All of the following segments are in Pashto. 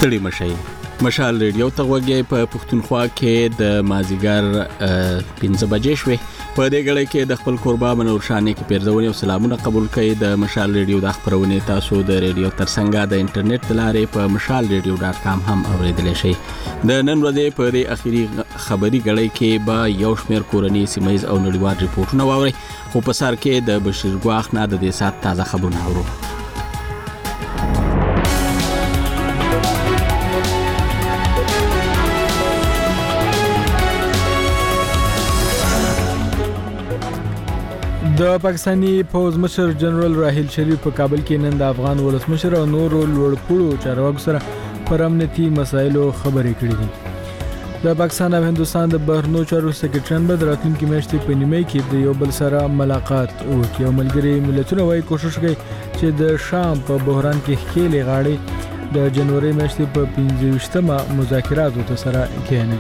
ستړي مشي. مشال ریډیو ته وګورئ په پښتونخوا کې د مازیګر 15 بجې شوې. په دې غړي کې د خپل قربا منور شانې کې پیرزونی او سلامونه قبول کړئ. د مشال ریډیو د خبرونه تاسو د ریډیو ترڅنګ د انټرنیټ لارې په mashalradio.com هم اوریدلی شئ. د نن ورځې په دې اخیری خبري غړي کې به یو شمېر کورنۍ سیمایز او نړیوال ریپورتونه واورئ. خو په سر کې د بشیر ګواخ نه د دې سات تازه خبرونه اورو. د پاکستانی فوج مشر جنرال راحیل شریف په کابل کې نن د افغان ولسمشر او نورو لوړپوړو چارواکو سره پر امنیتي مسایلو خبرې کړې دي. د پاکستان او هندستان د بهرنیو چارو سکرټریان به راتلونکي میاشتې په نیمه کې د یو بل سره ملاقات وکړي. ملګري ملتونه وايي کوشش کوي چې د شام په بحران کې ښکېلې غاړې د جنوري میاشتې په 25مه مذاکراتو ته سره کېني.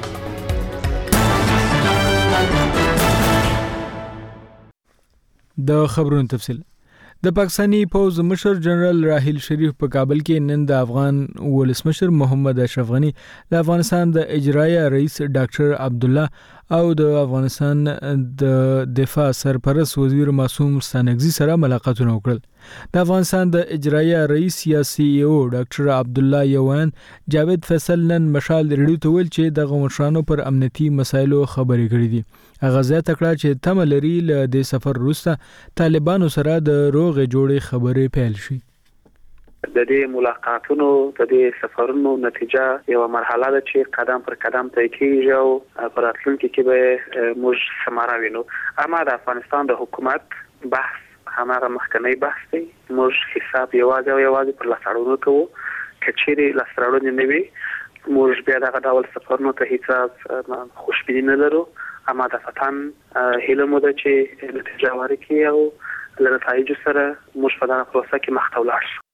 د خبرونو تفصیل. د پاکستانی فوج مشر جنرال راحیل شریف په کابل کې نن د افغان ولسمشر محمد اشرف غنی، د افغانستان د اجرایه رئیس ډاکټر عبدالله او د افغانستان د دفاع سرپرست وزیر معصوم ستانکزي سره ملاقاتونه وکړل. د افغانستان د اجرایه رئیس یا سی ای او ډاکټر عبدالله یوان جاوید فیصل نن مشال ریډیو ته ویل چې د مشرانو پر امنیتي مسایلو خبرې کړې دي. هغه زیاته کړه چې تمه لري له دې سفر وروسته طالبانو سره د روغې جوړې خبرې پیل شي. د دې ملاقاتونو د دې سفرونو نتیجه یو مرحله ده چې قدم پر قدم طی کیږي او په راتلونکي کې به موږ ثمره وینو. اما د افغانستان د حکومت بحث هماغه مخکنی بحث دی. موږ حساب یوازې پر لاسړونو کوو. کچېرې لاسړونې نه وي موږ بیا دغه ډول سفرونو ته هیڅ خوشبیني نه لرو. اما د وطن هیله مو ده چې نتیجه ورکړي او له نتایجو سره موږ په دغه پروسه کې مخته ولاړ شو.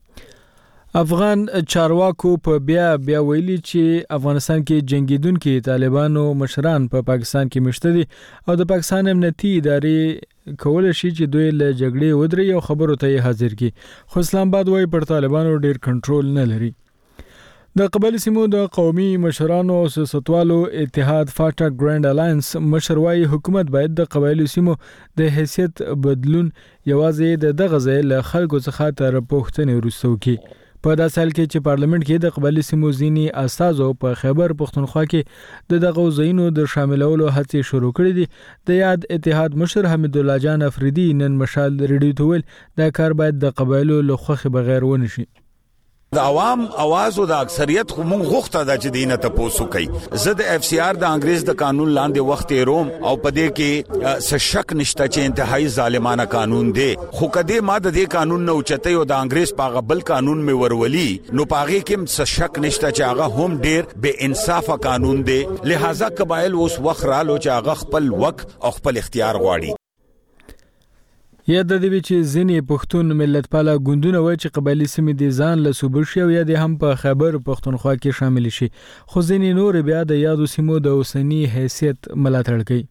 افغان چارواکو په بیا ویلي چې افغانستان کې جنگیدونکو طالبانو مشران په پاکستان کې مشته دي او د پاکستان امنیتي ادارې کول شي چې دوی له جګړې ودرې او خبرو ته حاضر کی. خو اسلام آباد وايي پر طالبانو ډیر کنټرول نه لري. د قبایلی سیمو د قومي مشرانو او سیاستوالو اتحاد فاټا ګرانډ الاینس مشر وايي حکومت باید د قبایلی سیمو د حیثیت بدلون یوازې د دغه ځای له خلکو څخه تر پوښتنې وروسته وکړي. په داسې حال کې چې پارلیمنت کې د قبایلی سیمو ځینی استازو په خیبر پښتونخوا کې د دغه ځایونو د شاملولو هڅې شروع کړې دي. د یاد اتحاد مشر حمید الله جان افریدي نن مشال ریډیو ته ویل دا کار باید د قبایلو له خوښې بغیر ونه شي. د عوام आवाज او د اکثریت خو مونږ غوښته د چې دینه ته پوسو کوي. زه د اف سی آر د انګريز د قانون لاندې وخت روم او پدې کې څه شک نشته چې انتهایی ظالمانه قانون دی. خو کدی ما د دې قانون نه اوچته او د انګريز په غبل قانون می ورولي نو پاغه کې څه شک نشته چې هغه هم ډیر بے انصافه قانون دی. لہذا قبایل اوس وخت رالو چې هغه خپل وق او خپل اختیار غواړي. یا د دې چې ځینې پښتون ملت پاله ګوندونه وایي چې قبایلی سیمې د ځان له صوبې شي او یا د هم په خیبر پښتونخوا کې شامل شي. خو ځینې نور بیا د یادو سیمو د اوسنی حیثیت ملاتړ کوي.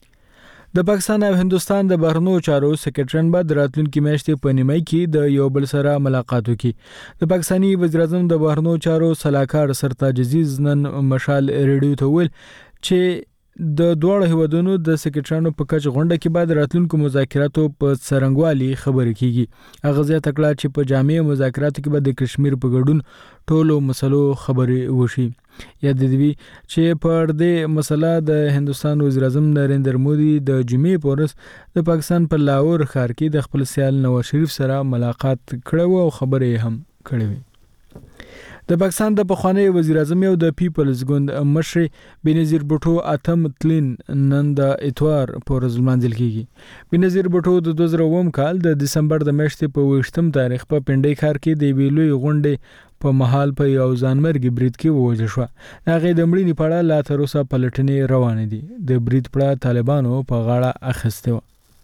د پاکستان او هندستان د بهرنیو چارو سکرټریان به د راتلونکي میاشتې په نیمه کې د یو بل سره ملاقات وکړي. د پاکستانی وزیر اعظم د بهرنیو چارو سلاکار سرتاج عزیز نن مشال ریډیو ته ویل چې د دوه هیوادونو د سکرټریانو په کچ غونډه کې بعد راتلونکو مذاکراتو په څرنګوالي خبرې کیږي. هغه زیاته کړه چې په جامع مذاکراتو کې به د کشمیر په ګډون ټولو مسلو خبرې وشي. یا د دې چې پر دې مسله د هندستان وزیر اعظم نریندر مودي د جمعې په ورځ د پاکستان په لاهور ښار کې د خپل سیال نواز شریف سره ملاقات کړو او خبرې هم کړې وې. د پاکستان د پخوانی وزیر اعظم او د پیپلز ګوند مشر بنظیر بوټو اتم تلین نن د اتوار په ورځ منځل کیږي. بنظیر بوټو د 2009 کال د دسمبر د میاشتې په 28 تاریخ په پنډۍ ښار کې د ویلوی غونډې په محل په یو ځانمرګي برید کې ووژل شو. هغه د مړینې په اړه لا تر اوسه پلټنې روانې دي. د برید په طالبانو په غاړه اخیسته و.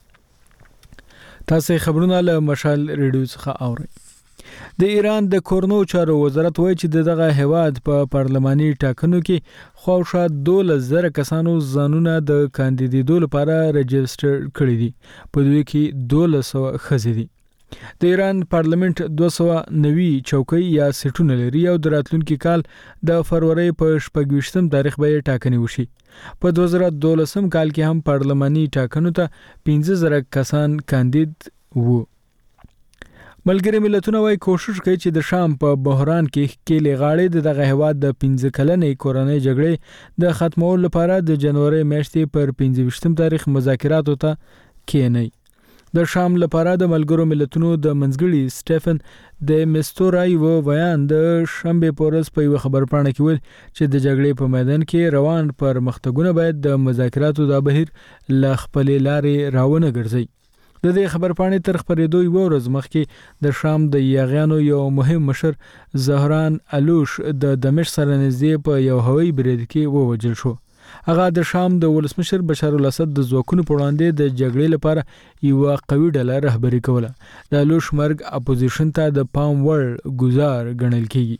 تاسو خبرونه له مشال ریډیو څخه اورئ. د ایران د کورنو چارو وزارت وایي چې دغه هیواد په پارلماني ټاکنو کې خواوشا 12,000 کسانو ځانونه د کاندیدېدو لپاره رجسټر کړي دي. په دوی کې 1200 ښځې دي. د ایران پارلیمنت 290 چوکۍ یا سیټونه لري او د راتلونکي کال د فروری په 28 تاریخ به ټاکنې وشي. په 2012 کال کې هم پارلماني ټاکنو ته 15000 کسان کاندید وو. ملګری ملتونه وايي کوشش کوي چې د شام په بحران کې لغاړې دغه هیواد د 15 کلنې کورنۍ جګړې د ختمولو لپاره د جنوري میاشتې پر 25 تاریخ مذاکراتو ته کېني. د شام لپاره د ملګرو ملتونو د منځګړي سټيفن د مستورای و بیان د شنبه پورس په یو خبرپاڼه کې ویل چې د جګړې په میدان کې روان پرمختګونه باید د مذاکراتو د بهیر ل خپل لارې راونه ګرځي. د دې خبرپاڼې تر خبرېدو یو ورځ مخکې د شام د یاغیانو یو مهم مشر زهران الوش د دمشق سره نږدې په یو هوایي برید کې ووژل شو. هغه د شام د ولسمشر بشار الاسد د ځواکونو په وړاندې د جګړې لپاره یو قوي ډله رهبري کوله. د الوش مرګ اپوزیشن ته د پام وړ ګزار ګڼل کیږي.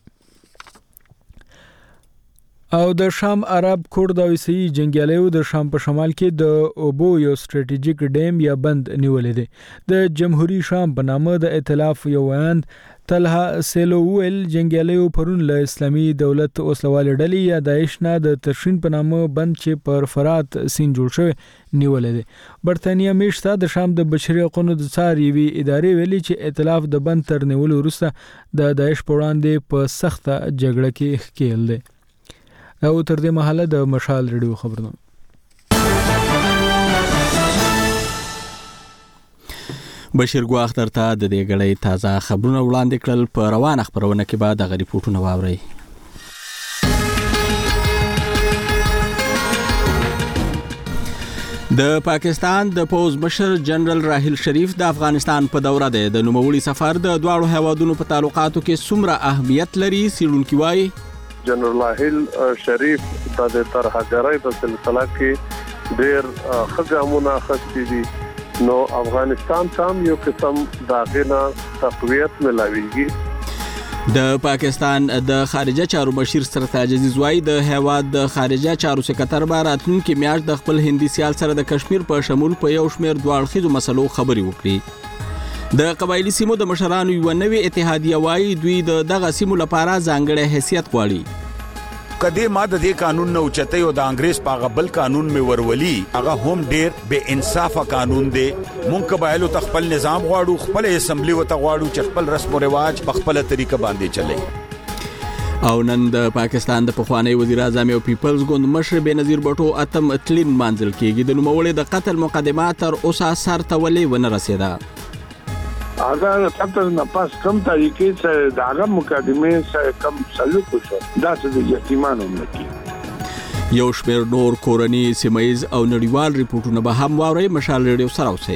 او د شام عرب کورد او عیسائی جنگیالیو د شام په شمال کې د اوبو یو ستراتیژیک ډیم یا بند نیولې دی. د جمهوریت شام په نامه د ائتلاف یو ویاند طلحه سیلوویل جنگیالیو پرون له اسلامي دولت اوسلوال ډلې یا داعش نه د تشرین په نامه بند چې پر فرات سین جوړ شوی نیولې دی. برتانیا میشته د شام د بشري حقوقو د څار یوې ادارې ویلي چې ائتلاف د بند تر نیولو وروسته د داعش په وړاندې په سخته جګړه کې ښکېل دی. او تر دې مهاله د مشال ریډیو خبرونه. بشیر ګواختر ته د دې غړې تازه خبرونه وړاندې کړل. په روانه خبرونه کې بعد د ریپورتونو واوري. د پاکستان د پوز مشر جنرال راحیل شریف د افغانستان په دوره دی. د نوموړي سفر د دواړو هیوادونو په تعلقاتو کې څومره اهمیت لري څېړونکي وایي. جنرال راحیل شریف د ترهګرۍ په سلسله کې ډېر ښه ګامونه اخیستي دي. نو افغانستان ته یو قسم داغینه تقویت ملاویږي. د پاکستان د خارجه چارو مشیر سرتاج عزیز وایي د هیواد د خارجه چارو سکرټر راتلونکي میاشت د خپل هندي سیال سره د کشمیر په شمول په یو شمېر دواړخیزو مسلو خبرې وکړي. د قبایلی سیمو د مشرانو یو نوې اتحادیه وایي دوی دغه سیمو لپاره ځانګړی حیثیت غواړي. کدی ما د دې قانون نو چته یو د انګريز پاغه بل قانون می ورولي هغه هم ډیر بے انصافه قانون دی. مونږ قبایلو تخپل نظام غواړو خپل اسمبلی وته غواړو چې خپل رسم او رواج په خپل طریقه باندې چلي. او نن د پاکستان د پخوانی وزیر اعظم او پیپلز ګوند مشر بنظیر بټو اتم تلین منزل کېږي. د نوموړي د قتل مقدمه تر اوسه سر ته ولې ونه رسیده. اگر قتل نه پاس کم طریقې سره داغه مقدمه سره کم سلوک وشو دا څه د یتیمانو ملکی. یو شمېر نور کورنی سیمایز او نړیوال ریپورتونه به هم واوري. مشال ریډیو سره اوسئ.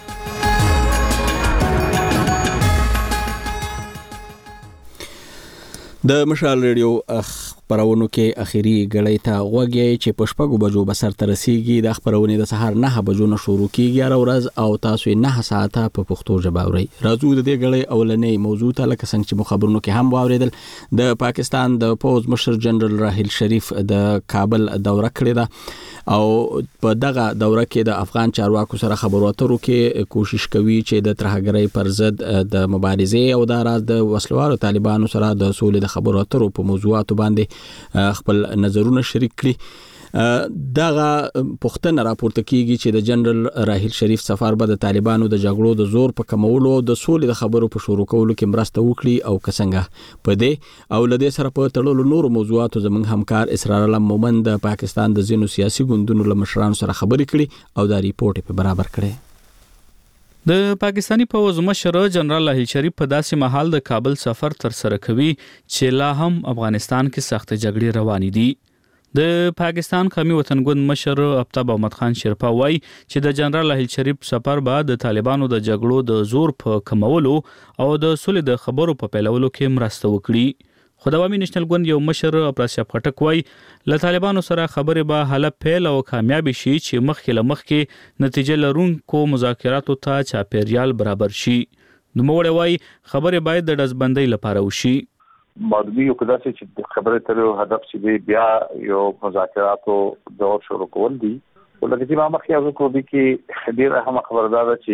د مشال ریډیو خبرونو کې اخیری غړې ته غوږی چې په شپږو بجو به سرته رسیږي. د خبرونې د سهار 9 بجو نه شروع کیږي هر ورځ او تاسو 9 ساعته په پښتو ژبه اورئ. راځو د دې غړې اولنې موضوع ته لکه څنګه چې خبرونو کې هم واوریدل. د پاکستان د پوز مشر جنرال راحیل شریف د کابل دوره کړې ده او په دغه دوره کې د افغان چارواکو سره خبرو اترو کې کوشش کوي چې د ترهګرۍ پر ضد د مبارزې او د راز د وسلوالو طالبانو سره د سولې د خبرو اترو په موضوعاتو باندې خپل نظرونه شریک کړي. دغه پښتنه راپورته کیږي چې د جنرال راحیل شریف سفر به د طالبانو د جګړو د زور په کمولو او د سولې د خبرو په شروع کولو کې مرسته وکړي او کسنګه په دې او لدې سره په تړلو نور موضوعاتو زموږ همکار اسرار علم مومند د پاکستان د ځینو سیاسي ګوندونو له مشرانو سره خبرې کړي او دا ریپورت په برابر کړي. د پاکستانی پوز مشر جنرال راحیل شریف په داسې مهال د کابل سفر تر سره کوي چې لا هم افغانستان کې سخت جګړې روانې دي. د پاکستان قومي وطنګوند مشر آفتاب احمد خان شیرپا وایي چې د جنرال راحیل شریف سفر به د طالبانو د جګړو د زور په کمولو او د سولې د خبرو په پیلولو کې مرسته وکړي. خو د عوامي نېشنل ګوند یو مشر افراسیاب خټک وایي له طالبانو سره خبرې به حل پیل او کامیاب شي چې مخکې له مخکې نتیجه لرونکو مذاکراتو ته چاپیریال برابر شي. نوموړی وایي خبرې باید د ډزبندۍ لپاره وشي. مادي یو کدا چې خبرې تر هدف چې بیا یو مذاکراتو دور شروع کول دي ولکه چې ما مخکې اوس کو دي کې ډیر اهم خبردار چې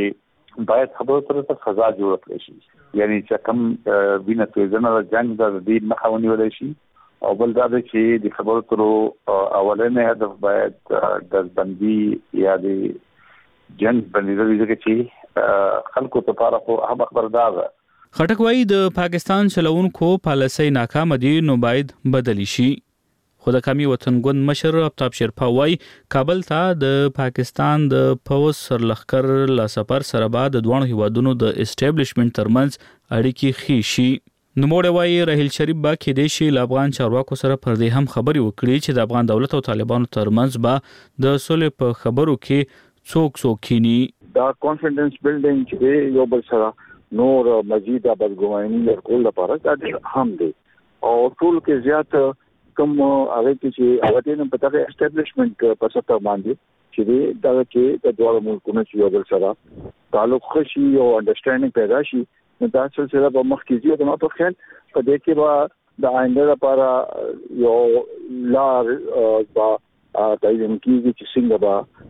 باید خبرو ته فضا جوړ کړی شي، یعنی چې کوم وینه تویدنه د جنگ د دې مخه ونیول شي. او بل دا چې د خبرو تر اولنې هدف باید د بندي یا د جنگ بندیدل دي چې خلکو ته لپاره خو هم خبردار ده. خټک وایي د پاکستان چلوونکو پالیسي ناکام دي نو باید بدلی شي. خو د قومي وطنګوند مشر آفتاب شیرپا وایي کابل ته د پاکستان د پوځ سرلښکر له سفر سره بعد د دوه هیوادونو د اسټابلیشمنت ترمنځ اړیکې ښې شي. نوموړی وایي راحیل شریف به کېدای شي له افغان چارواکو سره پر دې هم خبرې وکړي چې د افغان دولت او طالبانو ترمنځ به د سولې په خبرو کې څوک کینی. دا کانفیډنس بلډینګ چې یو بل سره نور مزید بدګماني ورکول لپاره دا هم دی او ټول کې زیات کوم هغه چې هغه د پټه اسټابلیشمنت په سطح باندې چې دا کې د دوه ملکونو چې یو بل سره تعلق خشي او انډرستانډینګ پیدا شي. دا سلسله په مخ کې ځي او ما په خیال په دې کې به د آینده لپاره یو لار با تعین کیږي چې څنګه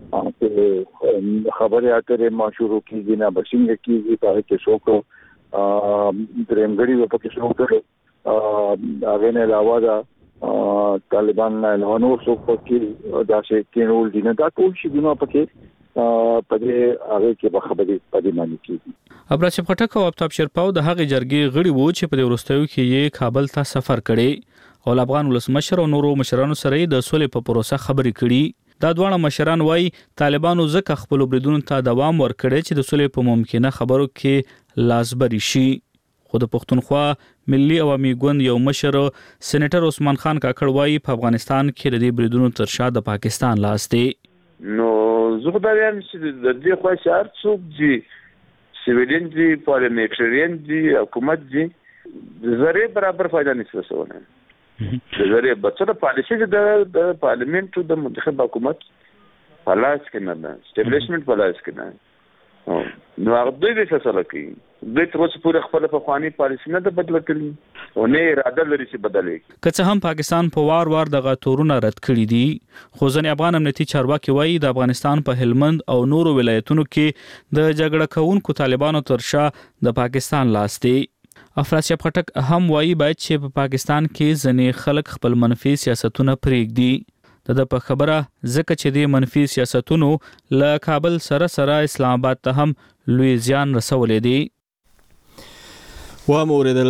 به خبرې اترې مشورو کیږي نه به څنګه کیږي په کې څوک درېمګړي په کې څوک هغه نه علاوه دا طالبان نه نور څوک په کې داسې کېنول دي نه دا ټول شي دنه په کې په دې هغه کې به خبرې پدې معنی کیږي. ابراج خټک او آفتاب شیرپاو د هغه جرګې غړي وو چې په دې وروستیو کې یې کابل ته سفر کړي او افغان ولسمشر او نورو مشرانو سره د سولې په پروسه خبرې کړي. دا دواړه مشران وایي طالبانو ځکه خپل بریدونو ته دوام ورکړي چې د سولې په ممکنه خبرو کې لاسبري شي. خو د پښتونخوا ملي عوامي ګوند یو مشر سېنیټر عثمان خان کاکړ وایي په افغانستان کې د دې بریدونو تر شا د پاکستان لاس دی. نو زه دا وایم چې د دې خو شهر څوک دي سیویلین دي پارلیمنټریان دي حکومت دي زری برابر فائدہ نشته رسونه. زری بچره پالیسي د پارلیمنت د منتخب حکومت پلاس کې نه ده اسټابلیشمنت پلاس کې نه نو هغه دوی څه سره کوي دوی تر اوسه پورې خپل په خواني پالیسي نه بدل کړي او نه اراده لري چې بدلې. که څه هم پاکستان په وار د غاتورونه رد کړی دي خو ځنې افغان امنیتي چارواکي وایي د افغانستان په هلمند او نورو ولایتونو کې د جګړه کوونکو طالبانو تر شا د پاکستان لاس دی. افراسیاب خټک هم وایي باید چې په پاکستان کې ځنې خلک خپل منفي سیاستونه پرېږدي. د په خبره ځکه چې د منفي سیاستونو له کابل سره اسلام آباد ته هم لوی زیان رسولې دي. و موردل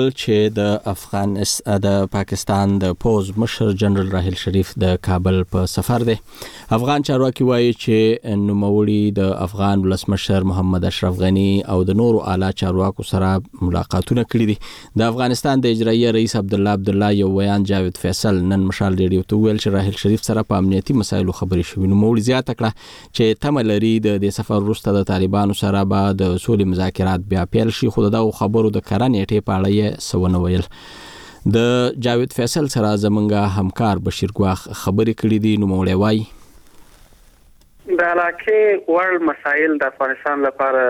چې د پاکستان د پوز مشر جنرال راحیل شریف د کابل په سفر دی. افغان چارواکي وایي چې نوموړي د افغان ولسمشر محمد اشرف غنی او د نورو اعلی چارواکو سره ملاقاتونه کړي دي. د افغانستان د اجرایي رئیس عبدالله یو ویان جاوید فیصل نن مشال ریډیو ته ویل چې راحیل شریف سره په امنیتي مسایلو خبرې شوې. نوموړي زیاته کړه چې تمه لري د دې سفر وروسته د طالبانو سره به د سولې مذاکرات بیا پیل شي خو دغه خبرو د کرانې په اړه یې سونه ویل. د جاوید فیصل سره زمونږ همکار بشیر ګواخ خبرې کړې دي. نوموړی وایي د علاقې وړ مسایل د افغانستان لپاره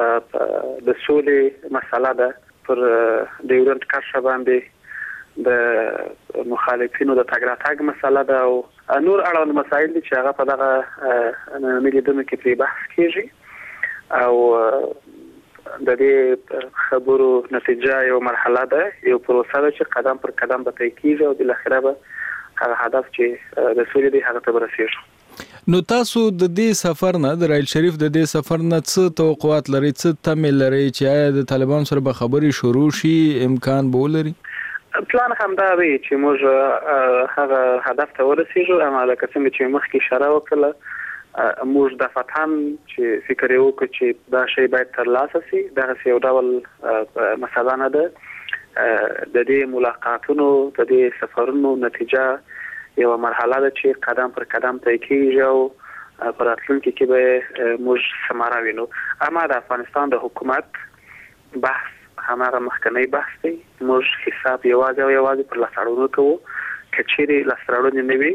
د سولې مسله ده. پر ډیورنټ کرښه باندې د مخالفینو د تګ راتګ مسله ده او نور اړوند مسایل دي چې هغه په دغه ملي دمه کې پرې بحث کیږي او د دې خبرو نتیجه یو مرحله ده یو پروسه ده چې قدم پر قدم به طی کیږي او بل اخره به هغه هدف چې د سولې دی هغه ته ورسیږي. نو تاسو د دې سفر نه د راحیل شریف د دې سفر نه څه توقعات لرئ څه تمه لرئ چې آیا د طالبانو سره به خبرې شروع شي امکان به ولري؟ پلان همدا دی چې موږ هغه هدف ته ورسیږو اما لکه څنګه چې مخکې اشاره وکړه موږ د فتحان چې فکر یو وکړو چې دا شی باید ترلاسه شي دغه یو ډول مسله نه ده. د دې ملاقاتونو د دې سفرونو نتیجه یو مرحله ده چې قدم پر قدم طی کیږي او په راتلونکي کې به موږ ثمره وینو. اما د افغانستان د حکومت بحث هماغه مخکنی بحث دی. موږ حساب یوازې پر لاسړونو کوو که چیرې لاسړونې نه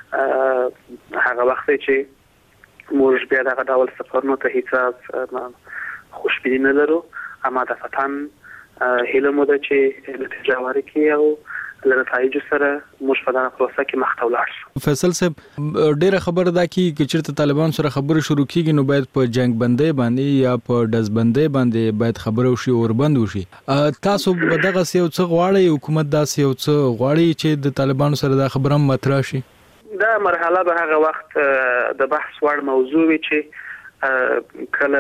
وي هغه وخت چې موږ بیا دغه ډول سفرونو ته هیڅ خوشبیني نه لرو. اما د فتحان هیله مو ده چې نتیجه ورکړي او له نتایج سره موږ په دغه پروسه کې مخته ولاړ شو. فیصل صاحب ډیره خبره ده چې چیرته طالبان سره خبره شروع کیږي نو باید په جنگ بندي باندې یا په دز بندي باندې باید خبره وشي او وربند وشي. تاسو په دغه سیو څه غواړي حکومت دا سیو څه غواړي چې د طالبانو سره دا خبره مطرح شي؟ دا مرحله به هغه وخت د بحث وړ موضوع وي چې کله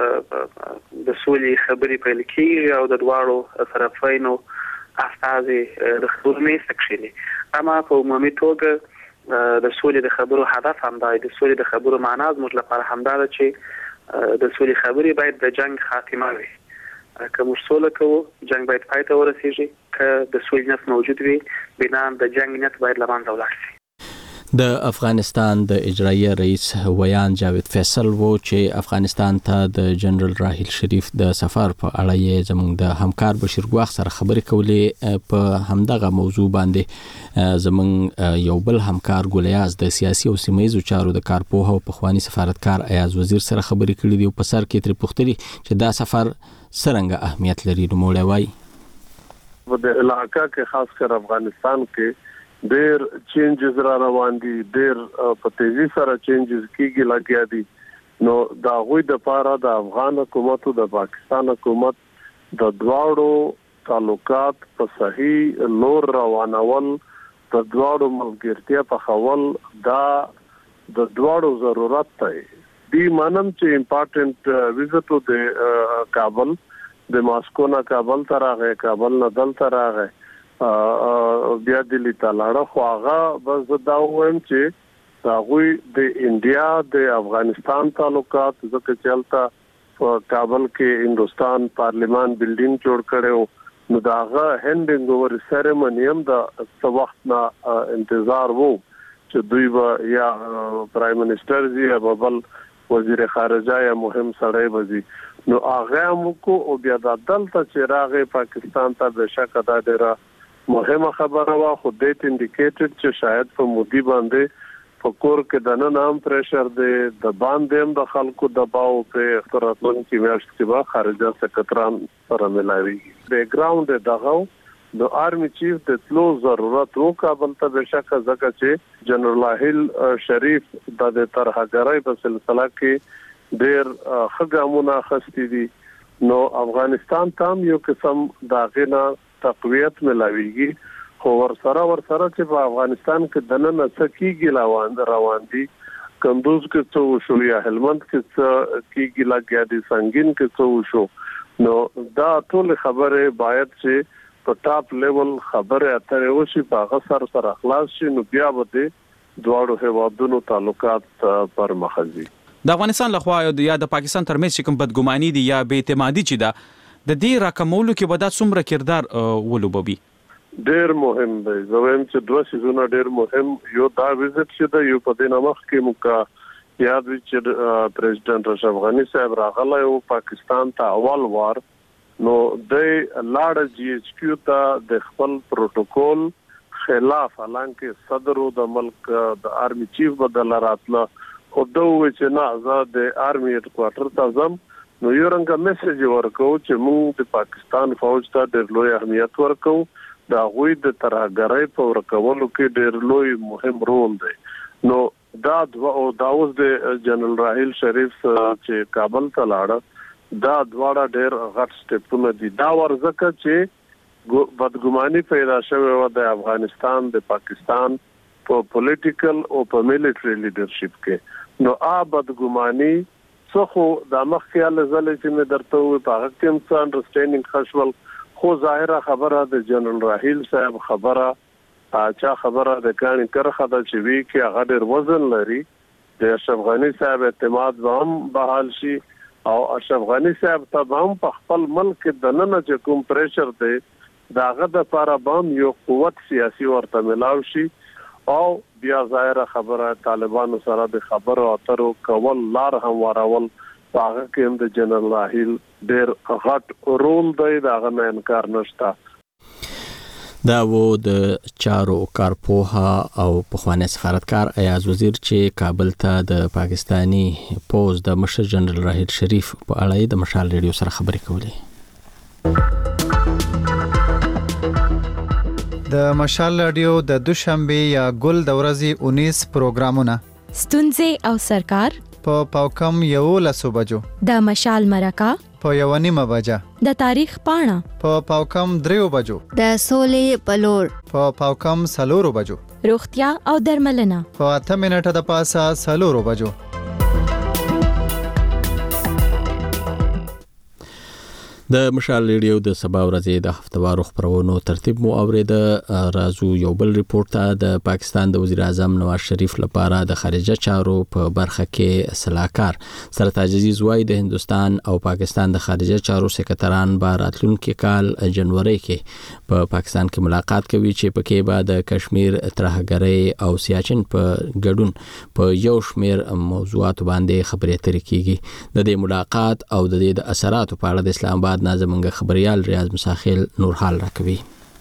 د سولې خبرې پیل کیږي او د دواړو طرفینو استازي د خبرو میز کښیني. اما په عمومي توګه د سولې د خبرو هدف هم دی، د سولې د خبرو معنا زموږ لپاره هم دا ده چې د سولې خبرې باید د جنگ خاتمه وي. که موږ سوله کوو جنگ باید پای ته ورسیږي، که د سولې نیت موجود وي بنا د جنگ نیت باید له منځه ولاړ شي. د افغانستان د اجرایي رئیس ویان جاوید فیصل وو چې افغانستان ته د جنرال راحیل شریف د سفر په اړه یې زموږ د همکار بشیر ګواخ سره خبرې کولې. په همدغه موضوع باندې زموږ یو بل همکار ګولیاز د سیاسي او سیمایي چارو د کارپوه او پخوانی سفارتکار ایاز وزیر سره خبرې کړې دي او په سر کې تر پوښتنې چې دا سفر څنګه اهمیت لري. نو موږ وایي په د علاقې کې خاص کر افغانستان کې ډېر چینجز را روان دي، ډېر په تیزی سره چینجز کیږي لګیا دي. نو دا غوي د پاره د افغان حکومت او د پاکستان حکومت د دواړو تعلقات په صحیح لور روانول، د دواړو ملګرتیا په خول دا د دواړو ضرورت دی. دی مانم چې امپورټنت ویزټ د کابل د ماسکو نه کابل ته راغی، کابل نه دلته راغی، بیا دلی ته لاړه. خو هغه بس دا وایم چې هغوی د انډیا د افغانستان تعلقات ځکه چلته په کابل کې هندوستان پارلیمان بلډینګ جوړ کړو، نو دا هغه هندینګ اوور سیریمونی هم د څه وخت نه انتظار وو چې دوی به یا پرایم منسٹر زی یا بل وزیر خارجه یا مهم سړی وزي. نو هغه موږ او بیا د دلته چې راغی پاکستان ته بشک دا ډیره مهمه خبره وا. خو دیت انډیکیټډ چې شاید په مودي باندې فکر کې د نن هم پریشر دی، د باندې هم د خلکو دباو په اختراتون کې میاشت کې با خارجه سکرټران سره ملایوي. بیک گراوند دغه د آرمی چیف د تلو ضرورت وو کابل ته بشک ځکه چې جنرال راحیل شریف د ترهګرۍ په سلسله کې ډېر خګامونه خستی دي. نو افغانستان تام یو قسم داغینا تقویت ملاویږي. خو ورسره چې په افغانستان کې دننه سکیږي روان دي، کندوز کې څو شو یا هلمند کې څو کیږي لګیا دي، سنگین کې څو شو. نو دا ټول خبره باید چې په ټاپ لیول خبره اترې وشي، په هغه سره خلاص شي، نو بیا به د دواړو هیوادونو تعلقات پر مخځي. د افغانستان لخوا یا د پاکستان ترمنځ کوم بدګماني دي یا بې اعتمادي چې ده د دې راکمولو کې به دا څومره کردار ولوبوي؟ ډېر مهم دی. زه وایم چې دوه سیزونه ډېر مهم. یو دا ویزټ چې دا یو په دې نامخ کې موږ یاد وي چې پریزیدنت اشرف غنی صاحب راغلی او پاکستان ته اول وار نو د لاړ جی ایچ کیو ته د خپل پروتوکول خلاف حالانکه صدر د ملک د آرمی چیف بدل راتله او دوی چې نه زه د آرمی هډ کوارټر ته ځم. نو یو رنګه میسج ورکو چې موږ د پاکستان فوج ته ډېر لوی اهمیت ورکو، دا غوي د ترهګرۍ په ورکولو کې ډېر لوی مهم رول دی. نو دا اوس د جنرال راحیل شریف چې کابل ته لاړه، دا دواړه ډېر غټ سټیپونه دي. دا ورزکه چې بدګماني پیدا شوه و د افغانستان د پاکستان په پولیټیکل او په میلیټری لیډرشپ کې. نو بدګماني څخه د مخکې لزل چې مې درته وي په هغه کې هم څه انډرسټینډینګ خشول. خو ظاهره خبره د جنرال راحیل صاحب خبره چا خبره د کانی کرخه د چې وی کې هغه ډېر وزن لري. د اشرف غنی صاحب اعتماد هم بحال شي او اشرف غنی صاحب ته هم په خپل ملک د نن چې کوم پریشر دی داغه د لپاره هم یو قوت سیاسي ورته ملاو شي او بیا ظاهره خبره طالبانو سره د خبرو اترو کول لار هم ورول. هغه کې هم د جنرال راحیل ډېر غټ رول دی، داغه نه انکار نشته. دا و د چارو کارپوها او پخوانی سفارتکار ایاز وزیر چې کابل ته د پاکستانی پوز د مشر جنرال راحیل شریف په اړه د مشال ریډیو سره خبرې کولې. د مشال رادیو د دوشنبه یا ګل د ورځې 19 پروګرامونه ستونزې او سرکار په پاوکم 11 بجو د مشال مرکه په 1:30 بجه د تاریخ پاڼه په پاوکم 3 بجو د سولې بلور په پاوکم 4 بجو روغتیا او درملنه په 8 منټه د پاسه 4 بجو. د مشال ریډیو د سبا ورځې د هفتوارو خبرونو ترتیب مو اوریده. رازو یو بل ریپورت ته د پاکستان د وزیر اعظم نواز شریف لپاره د خارجه چارو په برخه کې صلاحکار سرتاج عزیز وای د هندستان او پاکستان د خارجه چارو سکرټران به راتلونکي کال جنوري کې په پاکستان کې ملاقات کوي چې پکې به د کشمیر ترهګرۍ او سیاچن په ګډون په یو شمیر موضوعات باندې خبرې اترې کیږي. د دې ملاقات او د دې د اثراتو په اړه د اسلام آباد نازمنګ خبريال ریاض مساخیل نور حال راکوي.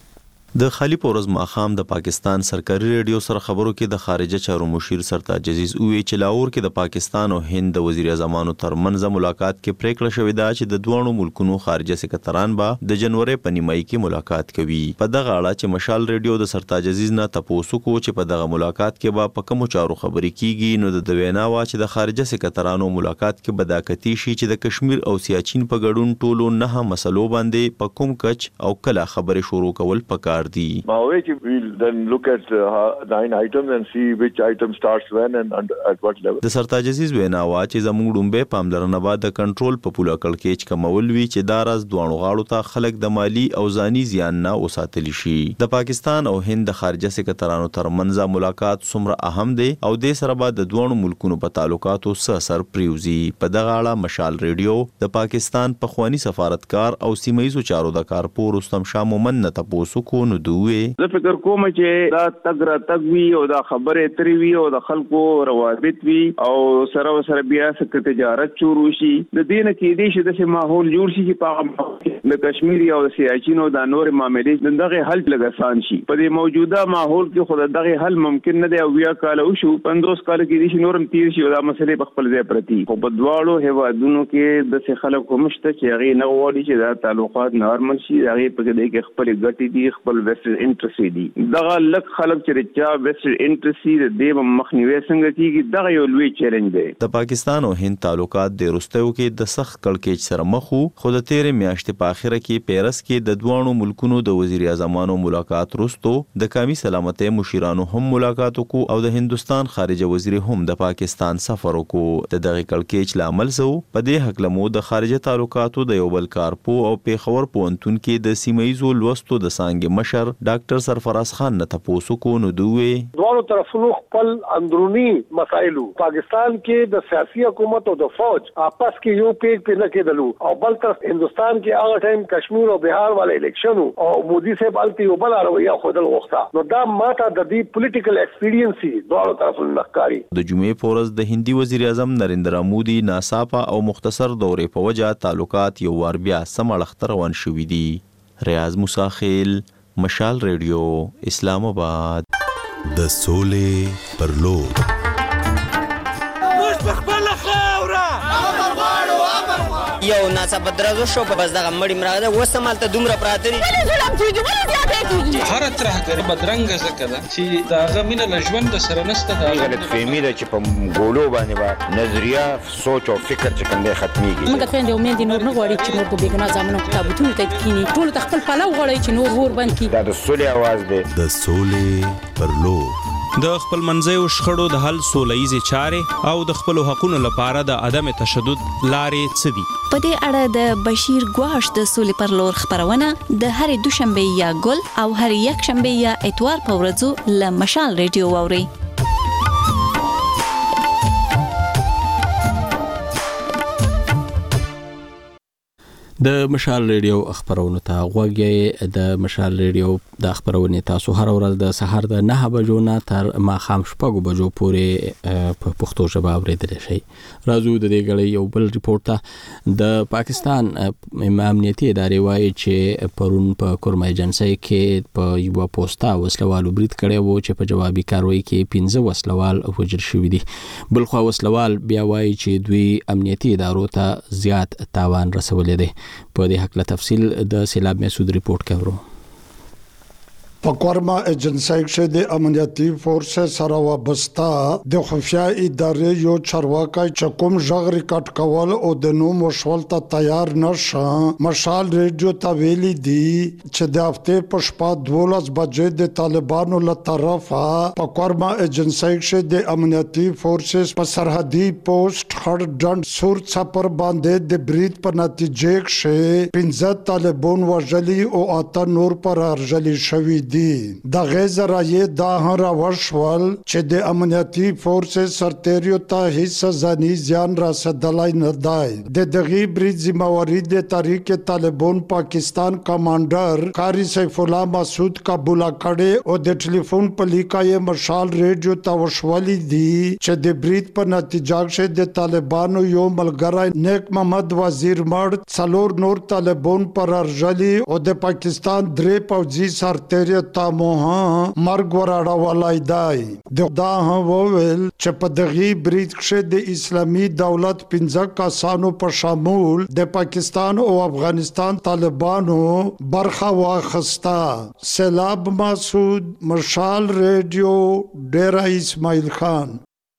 د خالی پورز ماخام د پاکستان سرکاري ریډیو سره خبرو کې د خارجه چارو مشیر سرتاج عزیز اوې چې لاهور کې د پاکستان او هند د وزیر اعظمانو ترمنځ ملاقات کې پریکړه شوې ده چې د دوه ملکونو خارجه سکرټران به د جنوري په نیمایي کې ملاقات کوي. په دغه اړه چې مشال ریډیو د سرتاج عزیز نه تاسو کو چې په دغه ملاقات کې به په کوم چارو خبرې کیږي نو د وینا وا چې د خارجه سکرټرانو ملاقات کې بداکتی شي چې د کشمیر او سیاچین په ګډون ټولو نه مسلو باندې په کوم کچ او کله خبرې شروع کول پکار دي. We'll then look at 9 items and see which item starts when and at what level. د سرتاج عزیز وینا وا چې زموږ ډومبه پاملرنه بعد د کنټرول په پوله کړکېچ کمول وی چې داراز دوانو غاړو ته خلک د مالی او ځاني زیان نه وساتلی شي. د پاکستان او هند د خارجه سکرټرانو ترمنځ ملاقات څومره اهم دی او د سره بعد د دوه ملکونو په تعلقاتو څه اثر پریوزي. په دغه اړه مشال ریډیو د پاکستان په خواني سفارتکار او سیمایي چارو د کارپور رستم شاه مومن نه تاسو کو نو زه فکر کوم چې دا تګ را تګ وی او دا خبرې تری وی او د خلکو روابط وی او سره بیا سکه تجارت شروع شي د دین کې دې چې د ماحول جوړ شي چې په د کشمیری او سیاچینو د نور معاملې دغه حل لګسان شي. په دې موجوده ماحول کې خود دغه حل ممکن نه دی او بیا کال او شو 50 کال کې دې نورم تیر شي او دا مسلې په خپل ځای پرتی خو په دواړو هوادونو کې د څه خلکو مشته چې هغه نه وړي چې دا تعلقات نارمل شي هغه په دې کې خپل ګټې دي خپل ویسټ انټرست دي. دغه لک خلک چې چا ویسټ انټرست دي د مخنیوي څنګه کیږي دغه یو لوی چیلنج دی. د پاکستان او هند تعلقات د روستیو کې د سخت کړکېچ سره مخ وو خو د تیرې میاشتې په اخره کې پیرس کې د دوه ملکونو د وزیر اعظمانو ملاقات وروسته د قومي سلامتۍ مشیرانو هم ملاقات وکړو او د هندستان خارجه وزیر هم د پاکستان سفر وکړو. د دغه کړکېچ لامل سو په دې حق لمو د خارجه تعلقاتو د یو بل کارپو او پیښور پوهنتون کې د سیمایي لوستو د څنګه مشر ډاکټر سرفراز خان نه تاسو کو نو دوی دوه طرفونو خپل اندرونی مسایلو پاکستان کې د سیاسي حکومت او د فوج آپس کې یو پیګ نه کېدلو او بل طرف هندستان کې هغه ټایم کشمیر او بهار والے الیکشن او مودي صاحب التی یو بل رویه خودل غوښتا نو دا ماته د دې پولیټیکل ایکسپیرینس دوه طرفونو نخکاری. د جمعې پورز د هندي وزیر اعظم نریندرا مودي ناصافه او مختصر دورې په وجه تعلقات یو ور بیا سمړختر روان شوې دي. ریاض مساخیل مشال ریډیو اسلام آباد. د سولې پر لور یو ناڅاپه درزو شو په بس دغه مړی مراده وسمال ته دومره پراتري هر ترهګر بدرنګ زکه چې داغه مینه لژوند سره نسته دا غلط فهمي ده چې په ګولو باندې با نظریه سوچ او فکر چې کوم دی ختميږي. موږ خويندې او مېندې نور نه غواړي چې نور په بیګنا ځامنو تابوتونو ته کینی ټول خپل پلو غواړي چې نور ور باندې کی. دا د سولې आवाज دی. د سولې پر لور د خپل منځیو شخړو د حل سولهییزې چارې او د خپل حقوقو لپاره د عدم تشدد لارې څه دي. په دې اړه د بشیر ګواش د سولې پر لور خبرونه د هرې دوشنبه یا ګل او هرې یکشنبه یا اتوار په ورځو له مشال ریډیو واوري. د مشال ریډیو خبرونه ته غوږی. د مشال ریډیو د خبرونه تاسو هر ورځ د سحر د 9 بجو نه تر ماښام 6 بجو پورې په پښتو ژبه اوریدل شي. راځو د دې غړي یو بل ریپورت ته. د پاکستان امنیتي ادارې وایي چې پرون په کورمه ایجنسی کې په یو پوسټا وسلوالو برید کړی وو چې په جوابي کاروي کې 15 وسلوال وژل شوي دي. بلخو وسلوال بیا وایي چې دوی امنیتي ادارو ته زیات تاوان رسولی دی. په دې حق له تفصیل د سیلاب مسعود ریپورت کوي. پکورما ایجنسی کې د امنیتي فورس سره وابسته د خفیا ادارې یو چارواکي چې کوم ژغ ریکارډ کول او د نوم وشول ته تیار نشه مشال ریډیو ته ویلي دي چې د هفته په شپه 12 بجې د طالبانو له طرفه پکورما ایجنسی کې د امنیتي فورس په سرحدي پوسټ خړ ډنډ سور څپر باندې د برید په نتیجه کې 15 طالبان وژلي او اته نور پر ارجلي شوي دي د غیر رایې دا هر ورشول چې د امنیتي فورس سرتیریو ته هیڅ ځاني زیان رسیدلای نه دی د دغه برید ذمہواری د تحریک طالبان پاکستان کمانډر قاری سیف الله مسعود قبول کړي او د ټلیفون په لیکای مشال ریډیو ته وشولې دي چې د برید په نتیجه کې د طالبانو یو ملګری نیک محمد وزیر مړ څلور نور طالبان پر ارجلي او د پاکستان درې پوځي سرتیری تاموها مرګ وراړولای دی دا وویل چې په دغه برید کې د اسلامي دولت 15 کسانو په شامل د پاکستان او افغانستان طالبانو برخه واخسته سیلاب مسعود مشال ریډیو ډیرا اسماعیل خان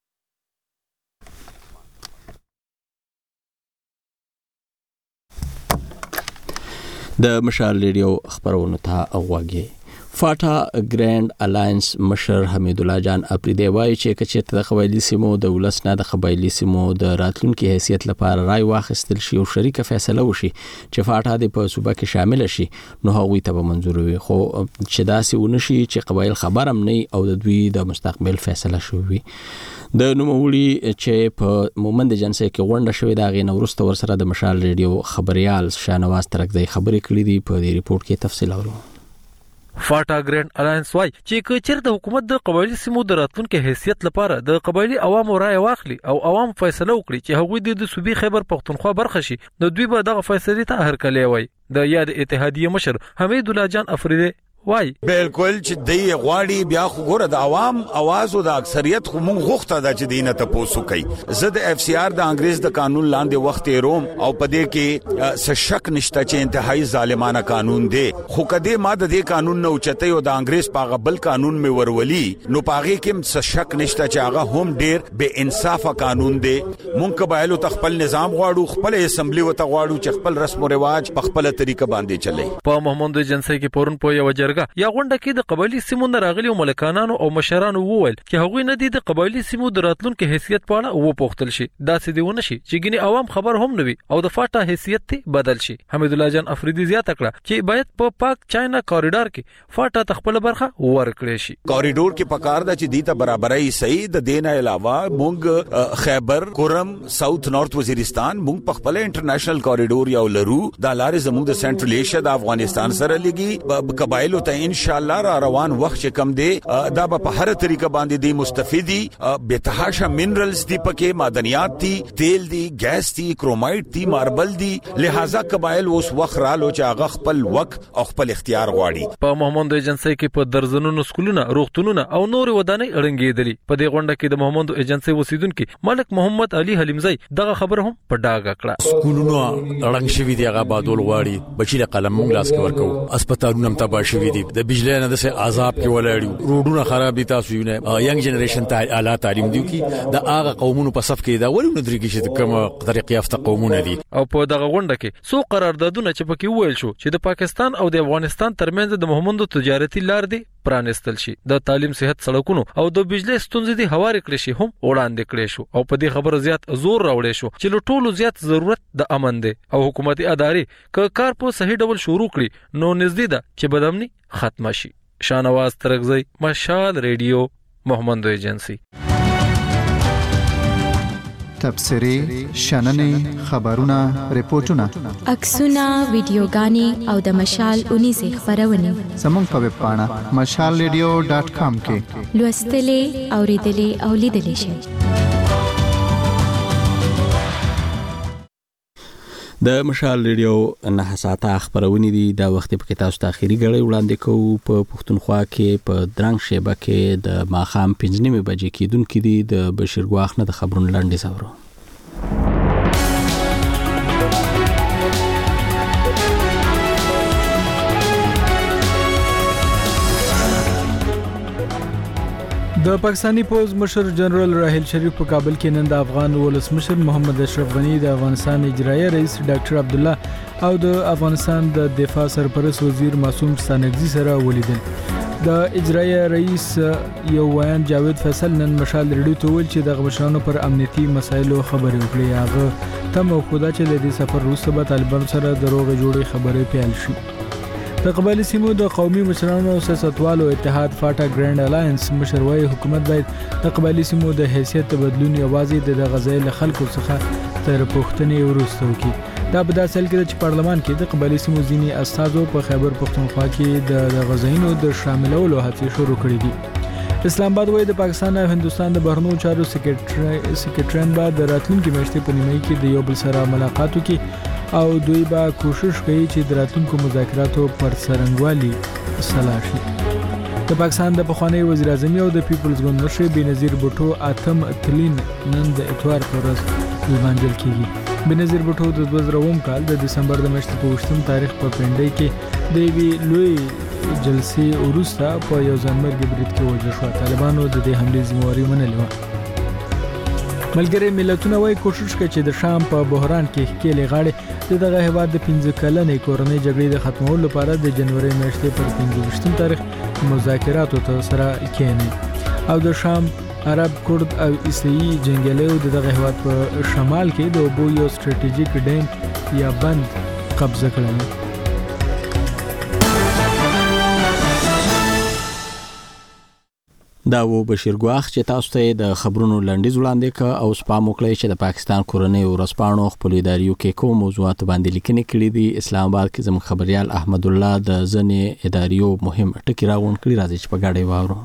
د مشال ریډیو خبرونه ته اوغاږي فاټا ګرانډ الاینس مشر حمید الله جان اپریدی وایي چې کچېرته د قبایلی سیمو د ولس نه د قبایلی سیمو د راتلونکي حیثیت لپاره رای واخیستل شي او شریکه فیصله وشي چې فاټا د په صوبه کې شامل شي نو هغوی ته به منظور وي خو چې داسې ونشي چې قبایل خبرم نه او د دوی د مستقبل فیصله شوي د نوموړي چې په مومند جنسي کې غونډه شوې دا غي نورسته ورسره د مشال ریډیو خبريال شانواز ترکزی خبرې کړې دي په دې ریپورت کې تفصیل اورو فاټا ګرانډ الاینس وايي چې چیرې د حکومت د قبایلی سیمو د راتلونکي حیثیت لپاره د قبایلی عوامو رائے واخلي او عوام فیصله وکړي چې هغوی د صوبې خیبر پختونخوا برخه شي نو دوی به دغه فیصله ته هرکلی وي د یاد اتحادیه مشر حمید الله جان افریدی وای بالکل چې دی غواړي بیا خو ګوره د عوام आवाज او د اکثریت خو مونږ غوښته د چې دینه ته پوسو کوي زد اف سی آر د انګريز د قانون لاندې وخت روم او پدې کې څه شک نشته چې انتهایی ظالمانه قانون دی خو کدی ما د دې قانون نه اوچته او د انګريز په بل قانون می ورولي نو پاغه کې څه شک نشته چې هغه هم ډیر بے انصافه قانون دی مونږ قبایلو تخپل نظام غواړو خپل اسمبلی وته غواړو چې خپل رسم او رواج په خپل طریقه باندې چلي په محمد جنسي کې پورن په یو جرګه یا غونډه کې د قبایلی سیمو نه راغلي ملکانانو او مشرانو وویل چې هغوی نه دي د قبایلی سیمو د راتلونکي حیثیت په اړه وپوښتل شي دا څه دی ونه شي چې ګینه عوام خبر هم نوي او د فاټا حیثیت ته بدل شي حمید الله جان افریدی زیاته کړه چې باید په پاک چاینا کوریډور کې فاټا تخپل برخه ورکړي شي کوریډور کې پکار د چې دیته برابرۍ صحیح د دینه علاوه مونږ خیبر کورم ساوث نارث وزیرستان مونږ په خپل انټرنیشنل کوریډور یو لرو د لارې زموږ د سنټرل ایشیا د افغانستان سره لګي قبایلو ته ان شاء الله را روان وخت کم دی دا په هر طریقه باندې دی مستفیدی بتحاشا منرالز دی پکې معدنیات دي تیل دي ګیس دي کرومایټ دي ماربل دي لہذا قبایل اوس وخت رالو چې هغه خپل وقت او خپل اختیار غواړي په محمد ایجنسی کې په درزنونو سکولونه روغتونونه او نور ودانۍ اړنګېدلې په دې غونډه کې د محمد ایجنسی وسیدونکو ملک محمد علي حلیمزی دغه خبر هم په ډاګه کړه سکولونه اړنګ شوی دی هغه بادول غواړي بچی له قلم مونږ لاس کې ورکو هسپتالونه هم تباہ شوی دي د بجلی نه د عذاب کې ولاړو روډونه خراب دي تاسو یې نه ینګ جنریشن ته اعلی تعلیم دی کی د هغه قومونو په صف کې دا ولونه درې کې چې کوم طریقې یافته قومونه دي او په دغه غونډه کې سو قراردادونه چې پکې ویل شو چې د پاکستان او د افغانستان ترمنځ د محمد تجارتي لار دی پرانستل شي د تعلیم صحت سړکونو او د بجلی ستونزې دي هواري کړې شي هم وړاندې کړې شو او په دې خبره زیات زور راوړې شو چې له ټولو زیات ضرورت د امن دی او حکومتي ادارې ک کار په صحیح ډول شروع کړي نو نږدې ده چې بدامني ختم شي شانواز ترکزی مشال ریډیو محمد ایجنسی تبصری شننې خبرونه ریپورتونه عکسونه ویډیوګانې او د مشال 19 خبرونه زموږ په ویب پاڼه mashalradio.com کې لوستلې اوریدلې او لیدلې شئ د مشال ریډیو نه ساعته خبرونه دي دا وخت په کې تاسو ته اخیری غړي وړاندې کوو په پښتونخوا کې په درنګ شیبه کې د ماخام 5:30 بجې کېدونکې دي د بشیر ګواخ نه د خبرونو لاندې زورو د پاکستانی پوز مشر جنرال راحیل شریف په کابل کې نن د افغان ولسمشر محمد اشرف غنی، د افغانستان اجرایه رئیس ډاکټر عبدالله او د افغانستان د دفاع سرپرست وزیر معصوم ستانکزي سره ولیدل. د اجرایه رئیس یو ویان جاوید فیصل نن مشال ریډیو ته ویل چې د مشرانو پر امنیتي مسایلو خبرې وکړي. هغه تم خدا چې د دې سفر وروسته به طالبانو سره د روغې جوړې خبرې پیل شي. د قبایلی سیمو د قومي مشرانو او سیاستوالو اتحاد فاټا ګرانډ الاینس مشر وايي حکومت باید د قبایلی سیمو د حیثیت تبدلون یوازې د غزا له خلکو څخه تر پوښتنې وروسته وکړي. دا په داسې حال کې چې پارلمان کې د قبایلی سیمو ځینې استازو په خیبر پښتونخوا کې د غزاینو د شاملولو هڅې شروع کړې دي. اسلام آباد وايي د پاکستان او هندستان د بهرنیو چارو سکرټریان به د راتلونکي میاشتې په نیمایي کې د یو بل سره ملاقات وکړي او دوی به کوشش کوي چې د راتلونکو مذاکراتو پر څرنګوالي سلا شي. د پاکستان د پخوانی وزیر اعظم او د پیپلز ګوند مشر بېنظیر بوټو اتم تلین نن د اتوار پر ورځ لمانځل کیږي. بېنظیر بوټو د 2000 کال د دسمبر د میاشتې په 8 تاریخ په پنډۍ کې د یوې لوی جلسې وروسته په یو ځانمرګي برید کې وژل شو. طالبانو د دې حملې ذمہواري منلې وه. ملګری ملتونه وايي کوشش کوي چې د شام په بحران کې کېلې غاړې دغه هیواد د 15 کلنې کورنۍ جګړې د ختمولو لپاره د جنوري میاشتې پر 15 تاریخ مذاکراتو ته سره کېني او د شام عرب کرد او عیسائی جنگیالیو دغه هیواد په شمال کې د اوبو یو ستراتیژیک ډیم یا بند قبضه کړل. دا و بشیر ګواخ چې تاسو ته د خبرونو لنډیز وړاندې ک او سپام وکړي چې د پاکستان کورنۍ ورسپانو خپل اداریو کې کوم موضوعات باندې لیکنې کړې دي. اسلام آباد کې زموږ خبريال احمد الله د ځنې اداریو مهم ټکی راغون کړی. راځي چې په ګاډي واورو.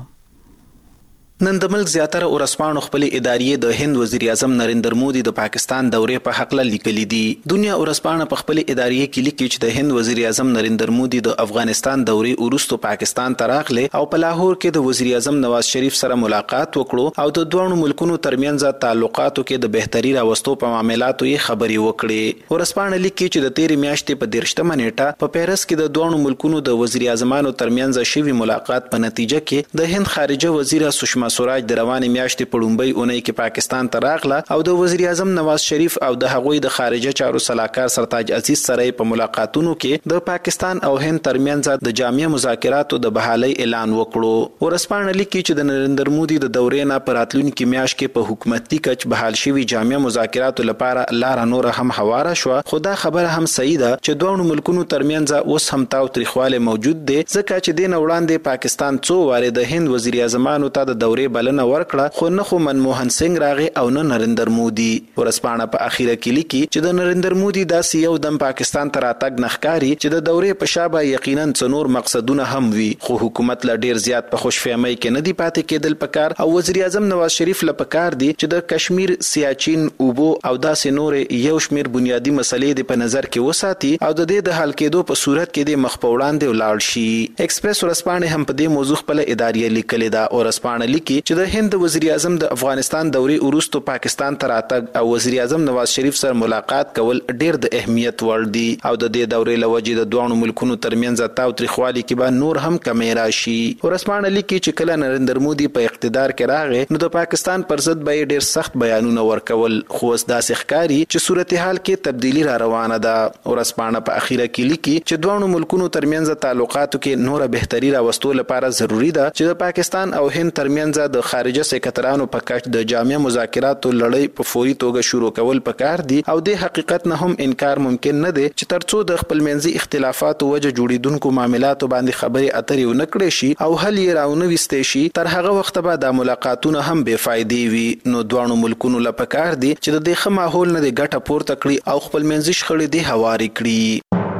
نن د ملک زیاتره ورسپانو خپل ادارې د هند وزیر اعظم نریندر مودي د پاکستان دورې په حق له لیکلي دي. دنیا ورسپانه په خپل ادارې کې لیکي چې د هند وزیر اعظم نریندر مودي د افغانستان دورې وروسته پاکستان ته راغله او په لاهور کې د وزیر اعظم نواز شریف سره ملاقات وکړو او د دوه ملکونو ترمنځ تعلقاتو کې د بهتري راوستو په معاملاتو یې خبري وکړي. ورسپانه لیکي چې د 13 میاشتې په 13 نیټه په پیرس کې د دوه ملکونو د وزیر اعظمانو ترمنځ شوی ملاقات په نتیجه کې د هند خارجه وزیر سشما سوراج د روانې میاشتې په لومبۍ اونۍ کې پاکستان ته راغله او د وزیر اعظم نواز شریف او د هغوی د خارجه چارو سلاکار سرتاج عزیز سره په ملاقاتونو کې د پاکستان او هند ترمنځ د جامع مذاکراتو د بحالۍ اعلان وکړو. ورسپانه لیکي چې د نریندر مودي د دورې نه پر راتلونکي میاشت کې په حکومتي کچ بحال شوی جامع مذاکراتو لپاره لار نور هم هواره شو. خدا خبره هم صحیح ده چې دوه ملکونو ترمنځ اوس هم تاوتریخواله موجود دي ځکه چې د وړاندې پاکستان څو واره د هند وزیر اعظمانو ته د دورې بلنه ورکړه خو نه خو منموهن سنگ راغی او نه نریندر مودي. ورسپانه په اخیره کې لیکي چې د نریندر مودي داسې یو دم پاکستان ته راتګ نخکاری چې د دورې په شابه یقینا څنور مقصدونه هم وي خو حکومت لا ډیر زیات په خوشفهمۍ کې نه دی پاتې کېدل پکار او وزیر اعظم نواز شریف له پکار دی چې د کشمیر سیاچین اوبو او داسې نور یو شمیر بنیادی مسلې د په نظر کې وساتي او د دې د حل کېدو په صورت کې د مخ په وړاندې ولاړ شي. ایکسپریس ورسپانه هم په دې موضوع خپل ادارې لیکلې ده. ورسپانه لیکي چې د هند وزیر اعظم د افغانستان دورې وروسته پاکستان ته راتګ او وزیر اعظم نواز شریف سره ملاقات کول ډیر د اهمیت وړ دي او د دې دورې لوجې د دوه ملکونو ترمنځ تاوتریخوالي کې به نور هم کمې راشي. ورسپانه لیکي چې کله نریندر مودي په اقتدار کې راغی نو د پاکستان پر ضد به ډیر سخت بیانونه ورکول خو اوس داسې ښکاري چې صورتحال کې تبدیلی را روانه ده. ورسپانه په اخیره کې لیکي چې دوه ملکونو ترمنځ تعلقاتو کې نور بهتري راوستو لپاره ضروری ده چې د پاکستان او هند ترمنځ د خارجه سکرټرانو په کچ د جامع مذاکراتو لړۍ په فوري توګه شروع کول پکار دي او د حقیقت نه هم انکار ممکن نه دی چې ترڅو د خپلمنځي اختلافاتو وجه جوړیدونکو معاملاتو باندې خبرې اترې ونکړي شي او حل یې راونه وستې شي تر هغه وخت به د ملاقاتونو هم بے فائدې وي. نو دوه ملکونو لپاره پکار دي چې د دغه ماحول نه د ګټه پورته کړي او خپلمنځي شخړې د هواري کړي.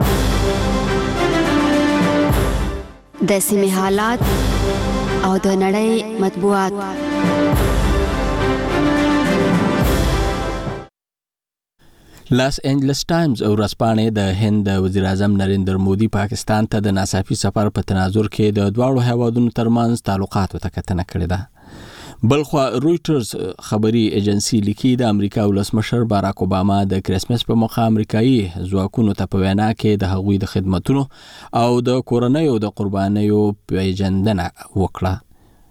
د سیمې حالات او د نړۍ مطبوعات. لاس انجلس ټایمز او ورځپاڼې د هند وزیر اعظم نریندر مودي پاکستان ته د ناڅاپي سفر په تناظر کې د دواړو هیوادونو ترمنځ تعلقاتو ته کتنه کړې ده. بلخوا رویټرز خبري ایجنسی لیکي د امریکا ولسمشر باراک اوباما د کریسمس په موخه امریکایي ځواکونو ته په وینا کې د هغوی د خدماتونو او د کورنیو د قربانیو پیژندنه وکړه.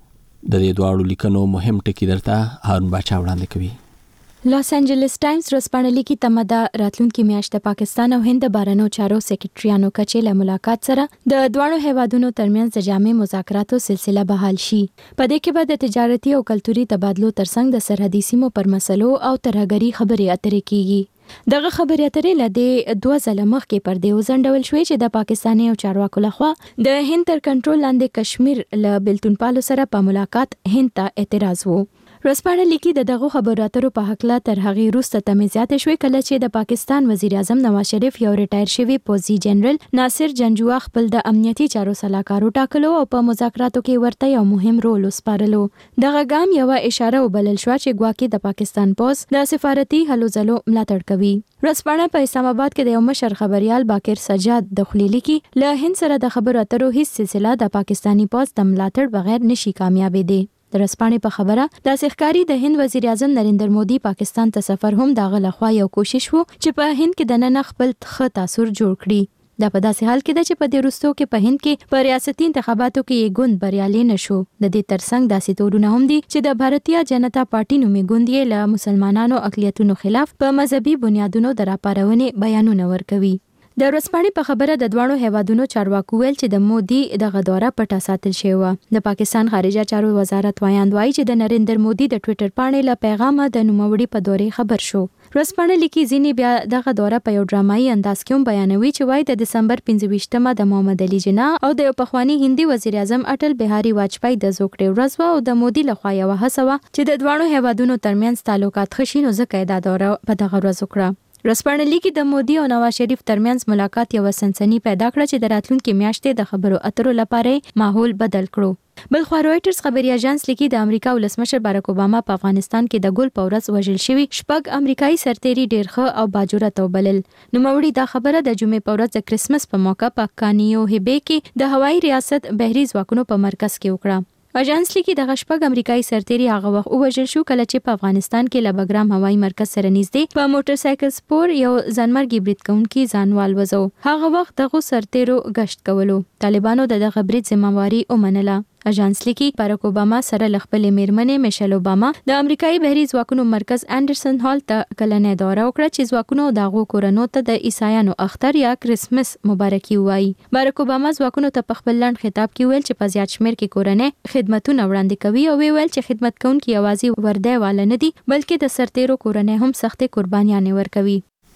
د دې دواړو لیکنو مهم ټکي درته هارون باچا وړاندې کوي. لاس انجلس ټایمز ورځپاڼه لیکي تمدا راتلونکي میاشت د پاکستان او هند بهرنیو چارو سکرټریانو کچې له ملاقات سره د دوه هیوادونو ترمنځ د جامع مذاکراتو سلسله بحال شي. په دې کې به د تجارتي او کلتوري تبادلو ترڅنګ د سرحدي سیمو پر مسلو او ترهګري خبرې اترې کیږي. دغه خبرې اترې لدې دوه ځله مخکې پر دې وزندول شوې چې د پاکستاني او چارواکو لخوا د هند تر کنټرول لاندې کشمیر له بلتونپالو سره په ملاقات هند ته اعتراض وو. ورځپاڼه لیکي دغه خبرو اترو په حقله تر هغه وروسته تمیزات شوې کله چې د پاکستان وزیر اعظم نواز شریف یو ریټایر شوی پوځي جنرال ناصر جنجوا خپل د امنیتي چارو سلاکارو ټاکلو او په مذاکراتو کې ورته یو مهم رول وسپارلو. دغه ګام یو اشاره وبلل شو چې ګواکې د پاکستان پوز د سفارتي هلو ځلو ملاتړ کوي. ورځپاڼه په اسلام آباد کې د یو مشر خبريال باقر سجاد د خلیلی کې له هند سره د خبرو اترو هیڅ سلسله د پاکستانی پوز د ملاتړ بغیر نشي کامیابې دي. د رسپانې په خبره د سرکاري د هند وزیر اعظم نریندر مودي پاکستان ته سفر هم دغه لخوا یو کوشش وو چې په هند کې د نن خپل ښه تاثیر جوړ کړي. دا په داسې حال کې ده چې په دې وروستو کې په هند کې په ریاستي انتخاباتو کې یې ګوند بریالي نشو. د دې ترڅنګ داسې تورونه هم دي چې د بھارتیا جنتا پارټي نومي ګوند یې له مسلمانانو اقلیتونو خلاف په مذهبي بنیادونو د راپارونې بیانونه ورکوي. د ورځپاڼې په خبره د دوه هیوادونو چارواکو ویل چې د مودي دغه دوره پټه ساتل شوی و. د پاکستان خارجه چارو وزارت وایي چې د نریندر مودي د ټوئیټر پاڼې له پیغامه د نوموړي په دورې خبر شو. ورځپاڼه لیکي ځینې بیا دغه دوره په یو ډرامایي انداز کې هم بیانوي چې وایي د دسمبر 15مه د محمد علي جناح او د یو پخوانی هندي وزیر اعظم اټل بهاري واجپای د زوکړې ورځ و او د مودي لخوا یو هڅه و چې د دوه هیوادونو ترمنځ تعلقات ښه شي، نو ځکه دا دوره په دغه ورځ وکړه. ورځپاڼه لیکي د مودي او نواز شریف ترمنځ ملاقات یو سنسني پیدا کړه چې د راتلونکي میاشتې د خبرو اترو لپاره ماحول بدل کړو. بلخوا رويټرز خبري اژانس لیکي د امریکا ولسمشر بارک اوباما په افغانستان کې د ګل په ورځ وژل شوی شپږ امریکایي سرتیري ډېر ښه او باجرأته وبلل. نوموړي دا خبره د جمعې په ورځ د کرسمس په موقع په کانیو هبه کې د هوایي ریاست بحري ځواکونو په مرکز کې وکړه. اژانس لیکي د شپږ امریکایي سرتیري هغه وخت وژل شو کله چې په افغانستان کې له بګرام هوایي مرکز سره نږدې په موټر سایکل سپور یو ځانمرګي برید کوونکي ځانوال وځو. هغه وخت دغه سرتیرو گشت کولو. طالبانو دغه برید ذمہواری ومنله. اژانس لیکي بارک اوباما سره خپلې میرمنې میشل اوباما د امریکایي بحري ځواکونو مرکز انډرسن هال ته کلنې دوره وکړه چې ځواکونو دغه کورونو ته د عیسایانو اختر یا کرسمس مبارکي وایي. بارک اوباما ځواکونو ته په خپل لاند خطاب کې ویل چې په زیات شمېر کې کورنۍ خدمتونه وړاندې کوي او ویل چې خدمت کوونکي یوازې وردی والا نه دي بلکې د سرتیرو کورنۍ هم سختې قربانیانې ورکوي.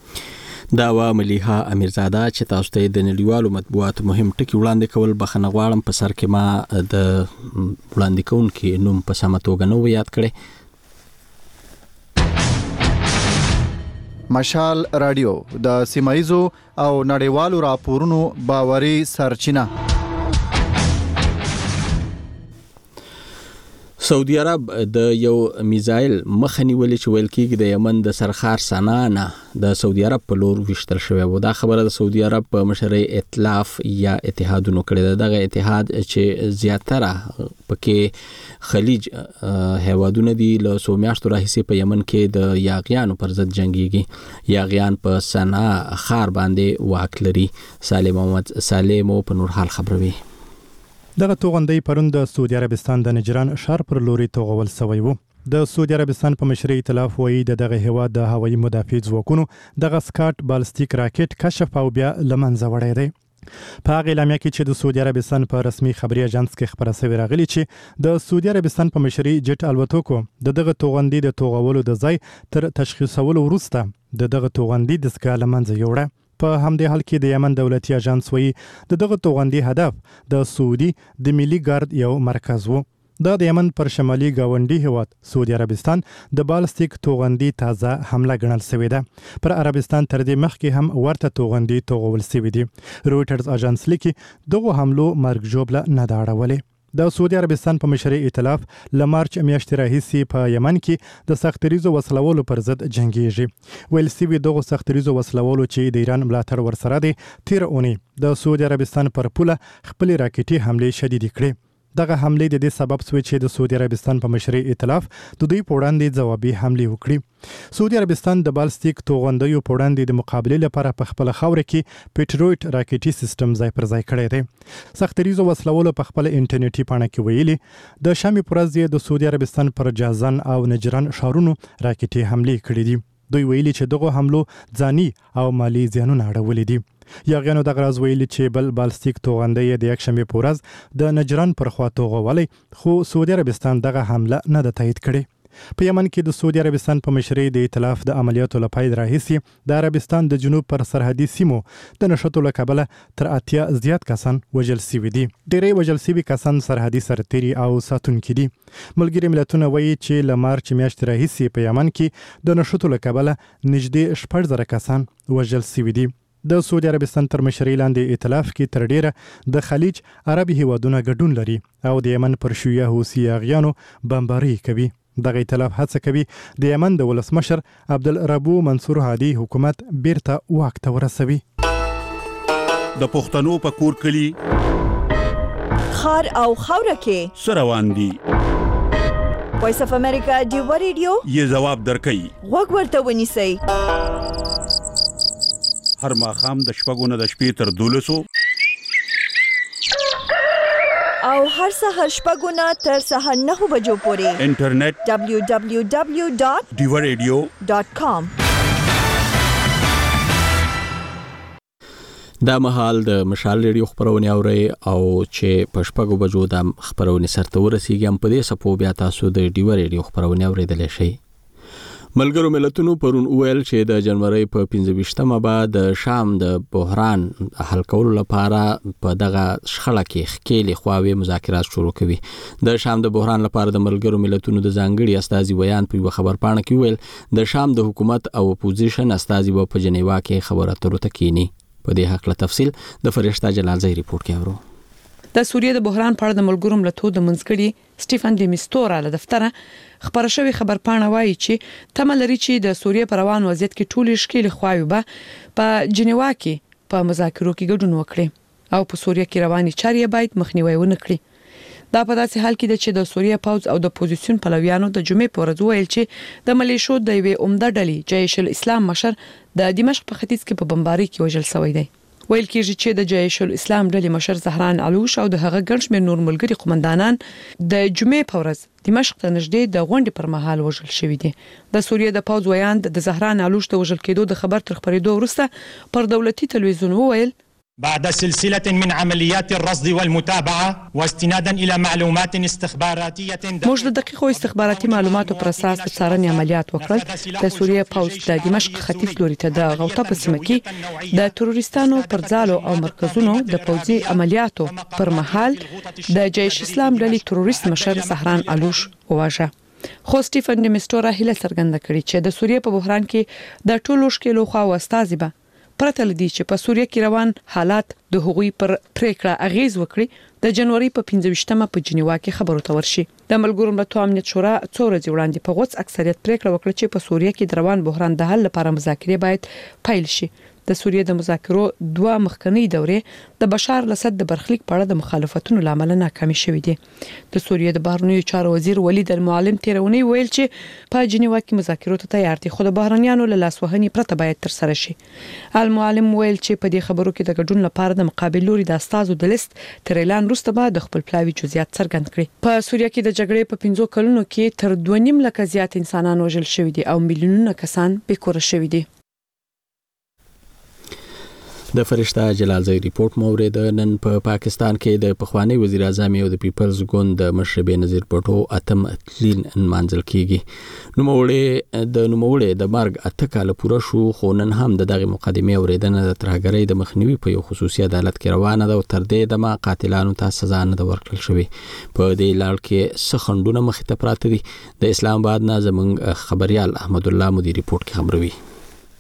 دا و مليحه امیرزاده چې تاسو ته د نړیوالو مطبوعاتو مهم ټکي وړاندې کول. بخښنه غواړم په سر کې ما د وړاندې کوونکي نوم په سمه توګه نه یاد کړی. مشال رادیو د سیمایزو او نړیوالو راپورونو باوري سرچینه. سعودي عرب د یو میزایل مخنی ولې چې ویل کېږي د یمن د سرخار سنا نه د سعودي عرب په لور وشتل شوی و. دا خبره د سعودي عرب په مشرۍ ائتلاف یا اتحادونو کړی ده. دغه اتحاد چې زیاتره پکې خلیج هیوادونه دي له څو میاشتو راهیسې په یمن کې د یاغیانو پر ضد جنگيږي. یاغیان په سنا خار باندې واک لري. صالح محمد صالح په نور حال خبروي. دغه توغندۍ پرون د سعودي عربستان د نجران ښار پر لوري توغول سوی وو. د سعودي عربستان په مشرۍ ائتلاف وایي دغه هیواد د هوایي مدافع ځواکونو دغه سکاټ بالستیک راکټ کشف او بیا لمنځه وړی دی. په هغه اعلامیه کې چې د سعودي عربستان په رسمي خبري اژانس کې خبره شوې راغلي چې د سعودي عربستان په مشرۍ جټ الوتکو دغه توغندۍ د توغولو د ځای تر تشخیصولو وروسته دغه توغندۍ د سکا لمنځه یوړه. په همدې حال کې د یمن دولتي اژانس وایي دغه توغندۍ هدف د سعودي د ملي ګارد یو مرکز وو. د یمن پر شمالي گاونډي هیواد سعودي عربستان د بالستیک توغندۍ تازه حمله ګڼل شوې ده. پر عربستان تر دې مخکې هم ورته توغندۍ توغول شوې دي. رويټرز اژانس لیکي دغه حملو مرګ ژوبله نه دا اړولې. د سعودي عربستان په مشرۍ ائتلاف له مارچ میاشتې راهیسې په یمن کې د سختریزو وسلوالو پر ضد جنگیږي. ویل سوي دغه سختریزو وسلوالو چې د ایران ملاتړ ورسره دي تیر اونۍ د سعودي عربستان پر پوله خپل راکټي حمله شدید کړې. دغه حمله د دې سبب شوې چې د سعودي عربستان په مشرۍ ائتلاف د دوی په وړاندې ځوابي حمله وکړي. سعودي عربستان د بالستیک توغندیو په وړاندې د مقابلې لپاره په خپل خوره کې پیټرویټ راکټي سیستم ځای پر ځای کړی دی. سختریزو وسلوالو په خپل انټرنیټي پاڼه کې ویلي د شامي پرځ د سعودي عربستان پر جازان او نجران ښارونو راکټي حمله کړې دي. دوی ویلي چې دغه حملو ځاني او مالی زیانونه اړولې دي. یاغیانو دغه راز ویلي چې بل بالستیک توغندی د یکشنبه په ورځ د نجران پر خوا توغولې، خو سعودي عربستان دغه حمله نه ده تایید کړې. په یمن کې د سعودي عربستان په مشرۍ د ائتلاف د عملیاتو لپاره راهیسي د عربستان د جنوب پر سرحدي سیمو د نشټو له کبله تر 80 زیات کسان وژل شوي دي. ډېری وژل شوي کسان سرحدي سرتیري او ساتونکي دي. ملګري ملتونه وایي چې له مارچ میاشتې راهیسي په یمن کې د نشټو له کبله نږدې 14,000 کسان وژل شوي دي. د سعودي عربستان تر مشرۍ لاندې ائتلاف کې تر ډیره د خلیج عربي هیوادونه ګډون لري او د یمن پر شیعه حوثي یاغیانو بمباري کوي. دغه ائتلاف هڅه کوي د یمن د ولسمشر عبدالربو منصور هادي حکومت بیرته واک ته ورسوي. د پښتنو په کور کلی خار او خوره کې سروان دي. وایس اف امریکا ډیو ریډیو یې جواب درکړي. وګ ورته ونیسئ. هر ماښام د شپږو نه د شپې تر 12 او هر سحر شپږونه تر سحر 9 بجو پورې انټرنیټ www.divaradio.com. دا مهال د مشال ریډیو خبرونه اوري او چې په شپږو بجو د خبرونه سرته ورسیږي. هم په دې سپو بیا تاسو د ډیو ریډیو خبرونه اوریدل شئ. ملګرو ملتونو پرون ویل چې د جنوري په 25مه بعد د شام د بحران حل کولو لپاره په دغه شخړه کې خکېلې خواوې مذاکرات شروع کوي. د شام د بحران لپاره د ملګرو ملتونو د ځانګړي استازي ویان په خبرپاڼه کې ویل د شام د حکومت او اپوزیشن استازي په جنیوا کې خبرو اترو ته کینی. په دې حق له تفصیل د فرشته جلال زئی ریپورت کې اورو. د سوریې د بحران په اړه د ملګرو ملتونو د منځګړي سټیفن ډی میستورا له دفتره خبر شوی خبرپاڼه وایي چې تمه لري چې د سوریې پر روان وضعیت کې ټولې شکل خواوې به په جنیوا کې په مذاکرو کې ګډون وکړي او په سوریې کې رواني چارې باید مخنیوي ونه کړي. دا په داسې حال کې ده چې د سوریې پوز او د اپوزیسیون پلویانو د جمعې په ورځ ویل چې د ملیشو د یوې عمده ډلې جیش الاسلام مشر د دمشق په ختیځ کې په بمباري کې وژل شوی دی. ویل کېږي چې د جیش الاسلام ډلې مشر زهران علوش او د هغه ګڼ شمېر نور ملګري قومندانان د جمعې په ورځ دمشق ته نږدې د غونډې پر مهال وژل شوي دي. د سوریې د پوز ویان د زهران علوش د وژل کېدو د خبر تر خبرېدو وروسته پر دولتي تلویزیون وویل بعد سلسلة من عمليات الرصد والمتابعة واستنادا إلى معلومات استخباراتية موږ د دقیقو استخباراتي معلوماتو پر اساس د څارنې عملیات وکړل. د سوریې پوز د دمشق ختیځ لوري ته د غوطه په سیمه کې د تروریستانو پر ځالو او مرکزونو د پوځي عملیاتو پر مهال د جیش اسلام ډلې تروریست مشر زهران علوش وواژه. خو سټیفن ډی میستورا هیله څرګنده کړې چې د سوریې په بحران کې د ټولو شکلو خواو استازي به پرته لدی چې په سوریه کې روان حالات د هغوی پر پریکړه اغیز وکړي د جنوري په 25مه په جنیوا کې خبرو ته ورشي. د ملګرو ملتونو امنیت شورا څو ورځې وړاندې په غوڅ اکثریت پریکړه وکړه چې په سوریه کې د روان بحران د حل لپاره مذاکرې باید پیل شي. د سوریې د مذاکرو دوه مخکنی دورې د بشار الاسد د برخلیک په اړه د مخالفتونو لامل ناکامي شوې دي. د سوریې د بهرنیو چارو وزیر ولید المعلم تیرونی ویل چې په جنیوا کې مذاکرو ته تیار دي خو د بهرنیانو له لاسوهنې پرته باید تر سره شي. المعلم ویل چې په دې خبرو کې د ګډون لپاره د مقابل لوري د استازو د لیست تر اعلان وروسته به د خپل پلاوي جزئیات څرګند کړي. په سوریه کې د جګړې په 5 کلونو کې تر 2.5 لک زیات انسانان وژل شوي دي او میلیونونه کسان بېکوره شوي دي. د فرشته جلال زئی ریپورت مورید. نن په پاکستان کې د پخوانی وزیر اعظم او د پیپلز ګوند د مشر بېنظیر بټو اتم اتلین منځل کیږي. نوموړی د مرګ اته کاله پوره شو خو نن هم دغه مقدمه اوریدنه د ترهګرۍ د مخنیوي په یو خصوصي عدالت کې روانه ده او تر دې دمه قاتلانو ته سزا نه ورکړل شوې. په دې لړ کې څه خندونه مخې ته پراته دي. د اسلام آباد نه زموږ خبريال احمد الله مودي ریپورت کې خبروي.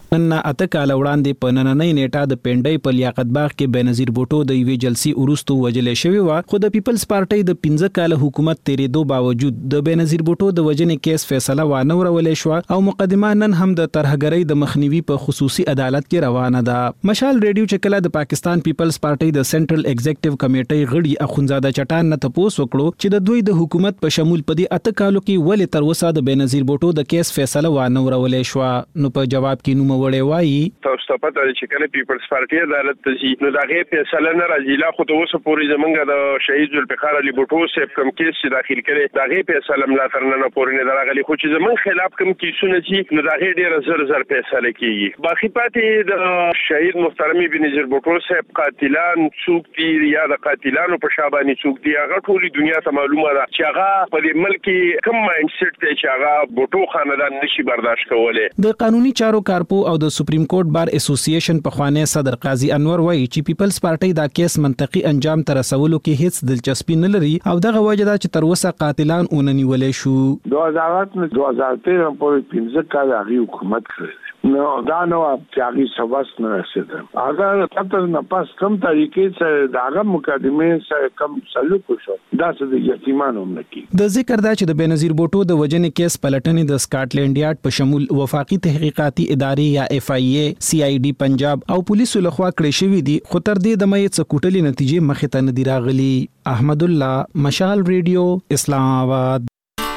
نن اته کال وړاندې په نننۍ نیټه د پنډۍ په لیاقت باغ کې بنظیر بوټو د یوې جلسې وروسته وجلې شوی و، خو د پیپلز پارټۍ د 15 کال حکومت تیرېدو باوجود د بنظیر بوټو د وجنې کیس فیصله وانه ورولې شو او مقدمه نن هم د ترهګرۍ د مخنیوي په خصوصي عدالت کې روانه ده. مشال ریډیو چې کله د پاکستان پیپلز پارټۍ د سنټرل ایگزیکټیو کمیټې غړي اخونزاده چټان نه تپوس وکړو چې د دوی د حکومت په شمول په دې اته کالو کې ولې تر اوسه د بنظیر بوټو د کیس فیصله وانه ورولې شو، نو په جواب کې نوم وړي وایي تاسو ته پته چې کله پیپلز پارټي عدالت ته ځي نو دغه فیصله نه راځي، لا خو ته اوسه پورې زمونږ د شهید ذوالفقار علي بوټو صاحب کوم کیس چې داخل کړي دغه فیصله ملا تر نه پورې نه راغلي، خو چې زمونږ خلاف کوم کیسونه چې نو دغه ډېر زر فیصله کیږي. باقي پاتې د شهید محترم بنظیر بوټو صاحب قاتلان څوک دي یا د قاتلانو په شاباني څوک دي هغه ټولي دنیا ته معلومه ده چې هغه په دې ملک کوم مایند سیټ دی چې هغه بوټو خاندان نشي برداشت کولای. د قانوني چارو کارپو او د سپریم کورټ بار اسوسییشن په خوانه صدر قاضي انور وایي چې پیپلز پارټي دا کیس منطقي انجام تر رسولو کې هیڅ دلچسپي نه لري او دغه وجه دا چې تر اوسه قاتلان اوننیولې شو. 2008 نه 2013 پورې 15 کال هغه حکومت کړی نو دا نو چې هغه سبس نه رسیدل. هغه تاسو نه پاس کم طریقې سره داغه مقدمه سره کم سلوک وشو دا څه د یتیمانو ملکی. د ذکر دا چې د بنظیر بوټو د وجنې کیس پلټنې د سکاټلند یارډ په شمول وفاقي تحقیقاتي ادارې یا اف ای ای، سی آی ډي پنجاب او پولیسو لخوا کړې شوې دي، خو تر دې د مې څه کوټلې نتیجې مخې ته نه دي راغلي. احمد الله، مشال ریډیو، اسلام آباد.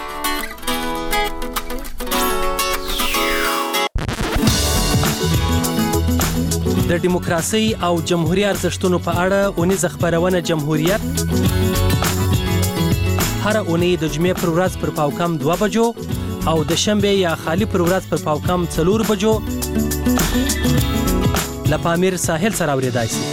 د دیموکراسي او جمهوریت ارزښتونو په اړه اونیزه خبرونه جمهوریت هر اونۍ د جمعې پر ورځ پر پاوکم 2 بجو او د شنبه یا خالی پر ورځ پر پاوکم 4 بجو لپامیر ساحل سره اوریدای شي.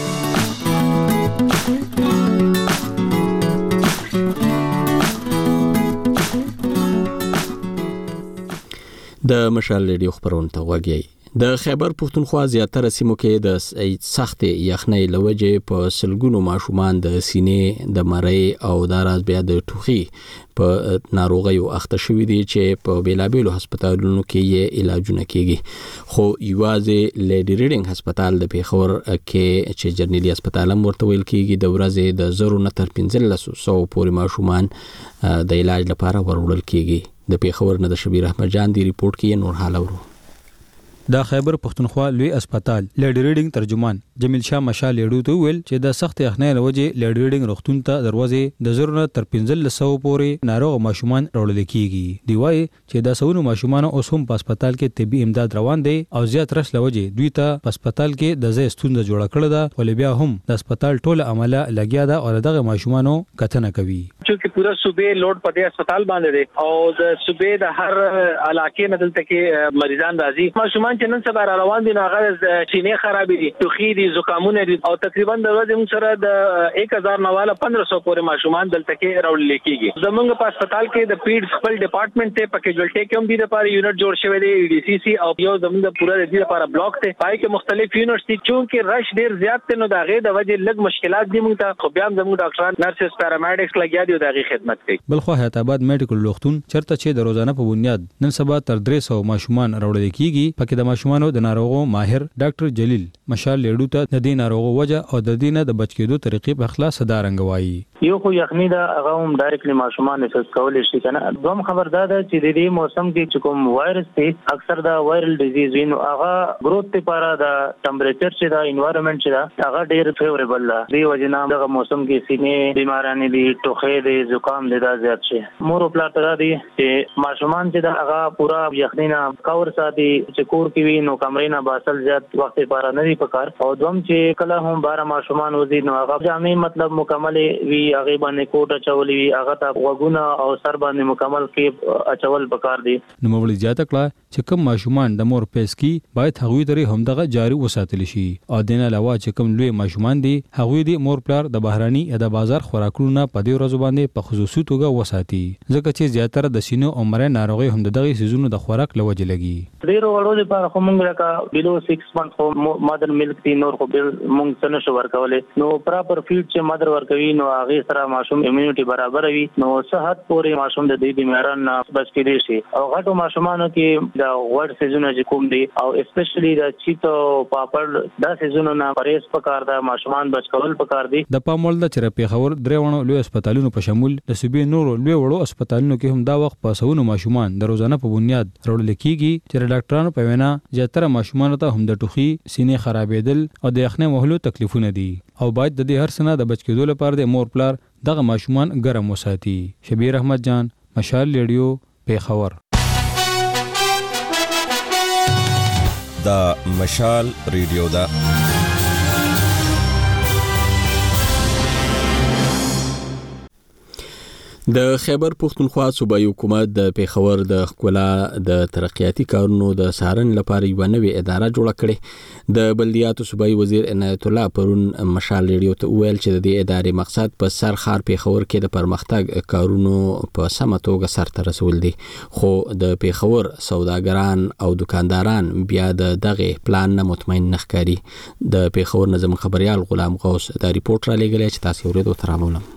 د مشال ریډیو خبرونه ته وګورئ. د خیبر پښتونخوا زیاتره سیمو کې د سخت یخنۍ لوجې په سلګونو ماشومان د سینې د مړۍ او د راز بیا د ټوخي په ناروغیو اخته شوي دي چې په بیلابیلو هسپتالونو کې یې علاجونه کیږي، خو یوازې لیډي ریډینګ هسپتال د پیښور کې چې جرنیلی هسپتال هم ورته ویل کیږي د ورځې د 0 نه تر 1500 پورې ماشومان د علاج لپاره ورول کیږي. د پیښور نه د شبیر احمد جان دی ریپورت کې نور حال ورو. د خیبر پښتونخوا لوی اسپیټال لیډ ریډینګ ترجمان جمیل شاه مشال لیډو ته ویل چې د سخت یخنۍ لوجه لیډ ریډینګ روغتون ته دروازې د 0 نه تر 1500 پورې ناروغ ماشومان راوړل کیږي. دی وایي چې د سونو ماشومان اوس هم په اسپیټال کې طبي امداد روان دي او زیات رش لوجه دوی ته په اسپیټال کې د ځای ستونزه جوړه کړې ده، ولې بیا هم د اسپیټال ټول عمله لګیا ده او دغه ماشومانو کتنه کوي. چې پورا صوبې لوډ په دې اسپیټال باندې دي او د صوبې د هر علاقې نه دلته کې مریضان راځي. ماشومان چې نن سبا روان دي هغه چینه خراب دي، ټوخي دي، زکامونه دي او تقریبا د ورځې موږ سره د 1000 نه والا 1500 پورې ماشومان دلته کې راوړل کیږي. زمونږ په هسپتال کې د پیډز خپل ډپارټمنټ ته پکې جوړټه کوم دي د لپاره یونټ جوړ شوی دی، ډي سی سی او یو زمونږ پورا د دې لپاره بلاک ته پای کې مختلف یونټس دي چې رش ډیر زیات دی نو دغه د وجه لږ مشکلات دي موږ ته، خو بیا زموږ ډاکټران، نرسز، پیرامیډکس لګیا دي او دغه خدمت کوي. بلخو حیات آباد میډیکل روغتون چرته چې د روزانه په بنیاد نن سبا تر 300 ماشومان راوړل کیږي، پکې د ماشومانو د ناروغو ماهر ډاکټر جلیل مشال لیډو ته د دې ناروغو وجه او د دې نه د بچ کېدو طریقې په خلاص صدارنګ وایي. یو خو یخنی دا هغه هم ډایرکټلی ماشومان احساس کولای شي کنه. دوم خبردار ده چې د دې موسم کې کوم وایرس دی اکثر دا وایرل ډیزیز وینو هغه گروث لپاره دا ټمپریچر چې دا انوایرنمنت چې دا هغه ډیر فیوریبل ده. دی وجنه دغه موسم کې سینې بیمارانه دي، ټوخې دي، زکام دي دا زیات شي. مور په لاره دي چې ماشومان چې دا هغه پورا یخنی نه کور ساتي چې کور کې وي نو کمرې نه باسل زیات وخت لپاره نه دی پکار. او دوم چې کله هم 12 ماشومان وزي نو هغه جامع مطلب مکمل وي، هغه باندې کوټ اچولې وي، هغه ته وګونه او سر باندې مکمل کې اچول پکار دي. نو مولوی زیاته کړه چې کوم ماشومان د مور پیس کی باید هغوی درې همدغه جاری وساتل شي او دین علاوه چې کوم لوی ماشومان دي هغوی د مور پلار د بهراني یا د بازار خوراکونو په دې ورځ باندې په خصوصي توګه وساتي، ځکه چې زیاتره د سینو او مړې ناروغي هم دغه سيزونو د خوراک لوجه لګي. ډیرو وړو لپاره کومه لکه بلو 6 منث مدر مدر ملک دی نور خو بل مونږ څه نشو ورکولې نو پراپر فیډ چې مدر ورکوي نو هغه سره ماشوم امیونټي برابر وي نو صحت پورې ماشوم د دې بیماران نه بچ کېدی شي او غټو ماشومانو کې د غوړ سيزونه چې کوم دي او اسپیشلی د چیتو پاپړ دا سيزونه نه پرېز پکار دا ماشومان بچ کول پکار دي د پامول د چرپی خبر درېونو لوی هسپتالونو په شمول د صوبې نورو لوی وړو هسپتالونو کې هم دا وخت په سونو ماشومان د روزانه په بنیاد راوړل کیږي چې ډاکټرانو په وینا زیاتره ماشومان ته هم د ټوخي سینې خرابېدل او د یخنۍ وهلو تکلیفونه دي او باید د دې هر سنه د بچ کېدو لپاره د مور پلار دغه ماشومان ګرم وساتي. شبیر احمد جان، مشال ریډیو، پیښور. دا مشال ریډیو دا د خیبر پښتونخوا صوبایي حکومت د پیښور د ښکلا د ترقیاتي کارونو د څارنې لپاره یو نوې اداره جوړه کړې. د بلدیاتو صوبایي وزیر عنایت الله پرون مشال ریډیو ته ویل چې د دې ادارې مقصد په سر ښار پیښور کې د پرمختګ کارونو په سمه توګه سرته رسول دي، خو د پیښور سوداګران او دکانداران بیا د دغه پلان نه مطمئن نه ښکاري. د پیښور نظم خبريال غلام غوث دا ریپورت را لېږلی چې تاسو ورته ترامولم.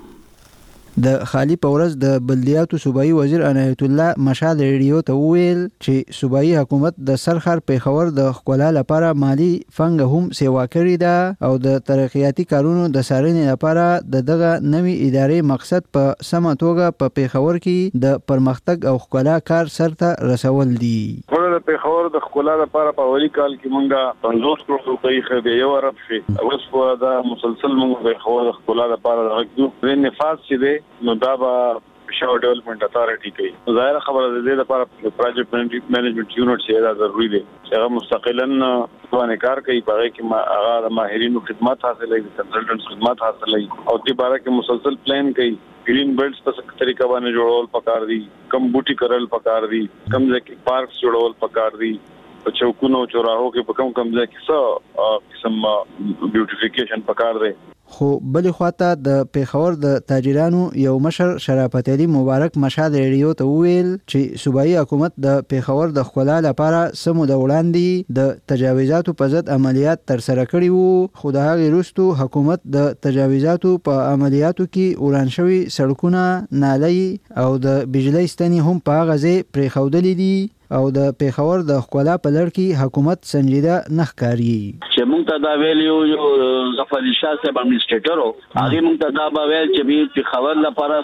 د خالی پورز د بلدیاتو صوبایي وزیر عنایت الله مشال ریډیو ته ویل چې صوبایي حکومت د سرخر پیښور د ښکلا لپاره مالی فنګ هم سیوا کړی ده او د ترقیاتي کارونو د څارنې لپاره دغه نوې ادارې مقصد په سمه توګه په پیښور کې د پرمختګ او ښکلا کار سرته رسول دي. د پیښور د ښکلا لپاره په اولی کال کې مونږه 50 کروڑ روپۍ خو یو ورپ شي اوس په دا مسلسل مونږ په پیښور د ښکلا لپاره راغلو. د نفاذ چې دی نو دا به شاو ډیولپمنٹ اتھارټی کوي. ظاهر خبره ده د لپاره پروجیکټ مینجمنت یونټ چې دا ضروری دی چې هغه مستقلاً باندې کار کوي، په هغه کې هغه د ماهرینو خدمات حاصلوي، کنسلټنټس خدمات حاصلوي او د باره کې مسلسل پلان کوي. گرین بیلټس په څه طریقه باندې جوړول پکار دي، کم بوټي کرل پکار دي، کم ځکه پارکس جوړول پکار دي، په چوکونو چوراهو کې په کم ځکه څه قسم بیوټیفیکیشن پکار دی. خو بلې خواته د پیښور د تاجرانو یو مشر شرافت علي مبارک مشال ریډیو ته ویل چې صوبایي حکومت د پیښور د ښکلا لپاره سمو د وړاندې د تجاوزاتو په ضد عملیات ترسره کړي وو، خو د هغې وروستو حکومت د تجاوزاتو په عملیاتو کې وران شوي سړکونه، نالۍ او د بجلۍ ستنې هم په هغه ځای پرېښودلې دي او د پیښور د ښکلا په لړ کې حکومت سنجیده نه ښکاري. چې موږ ته دا ویلیو یو ظفر علي شاه صاحب امنیسټریټر هغه موږ ته دا ویل چې پیښور لپاره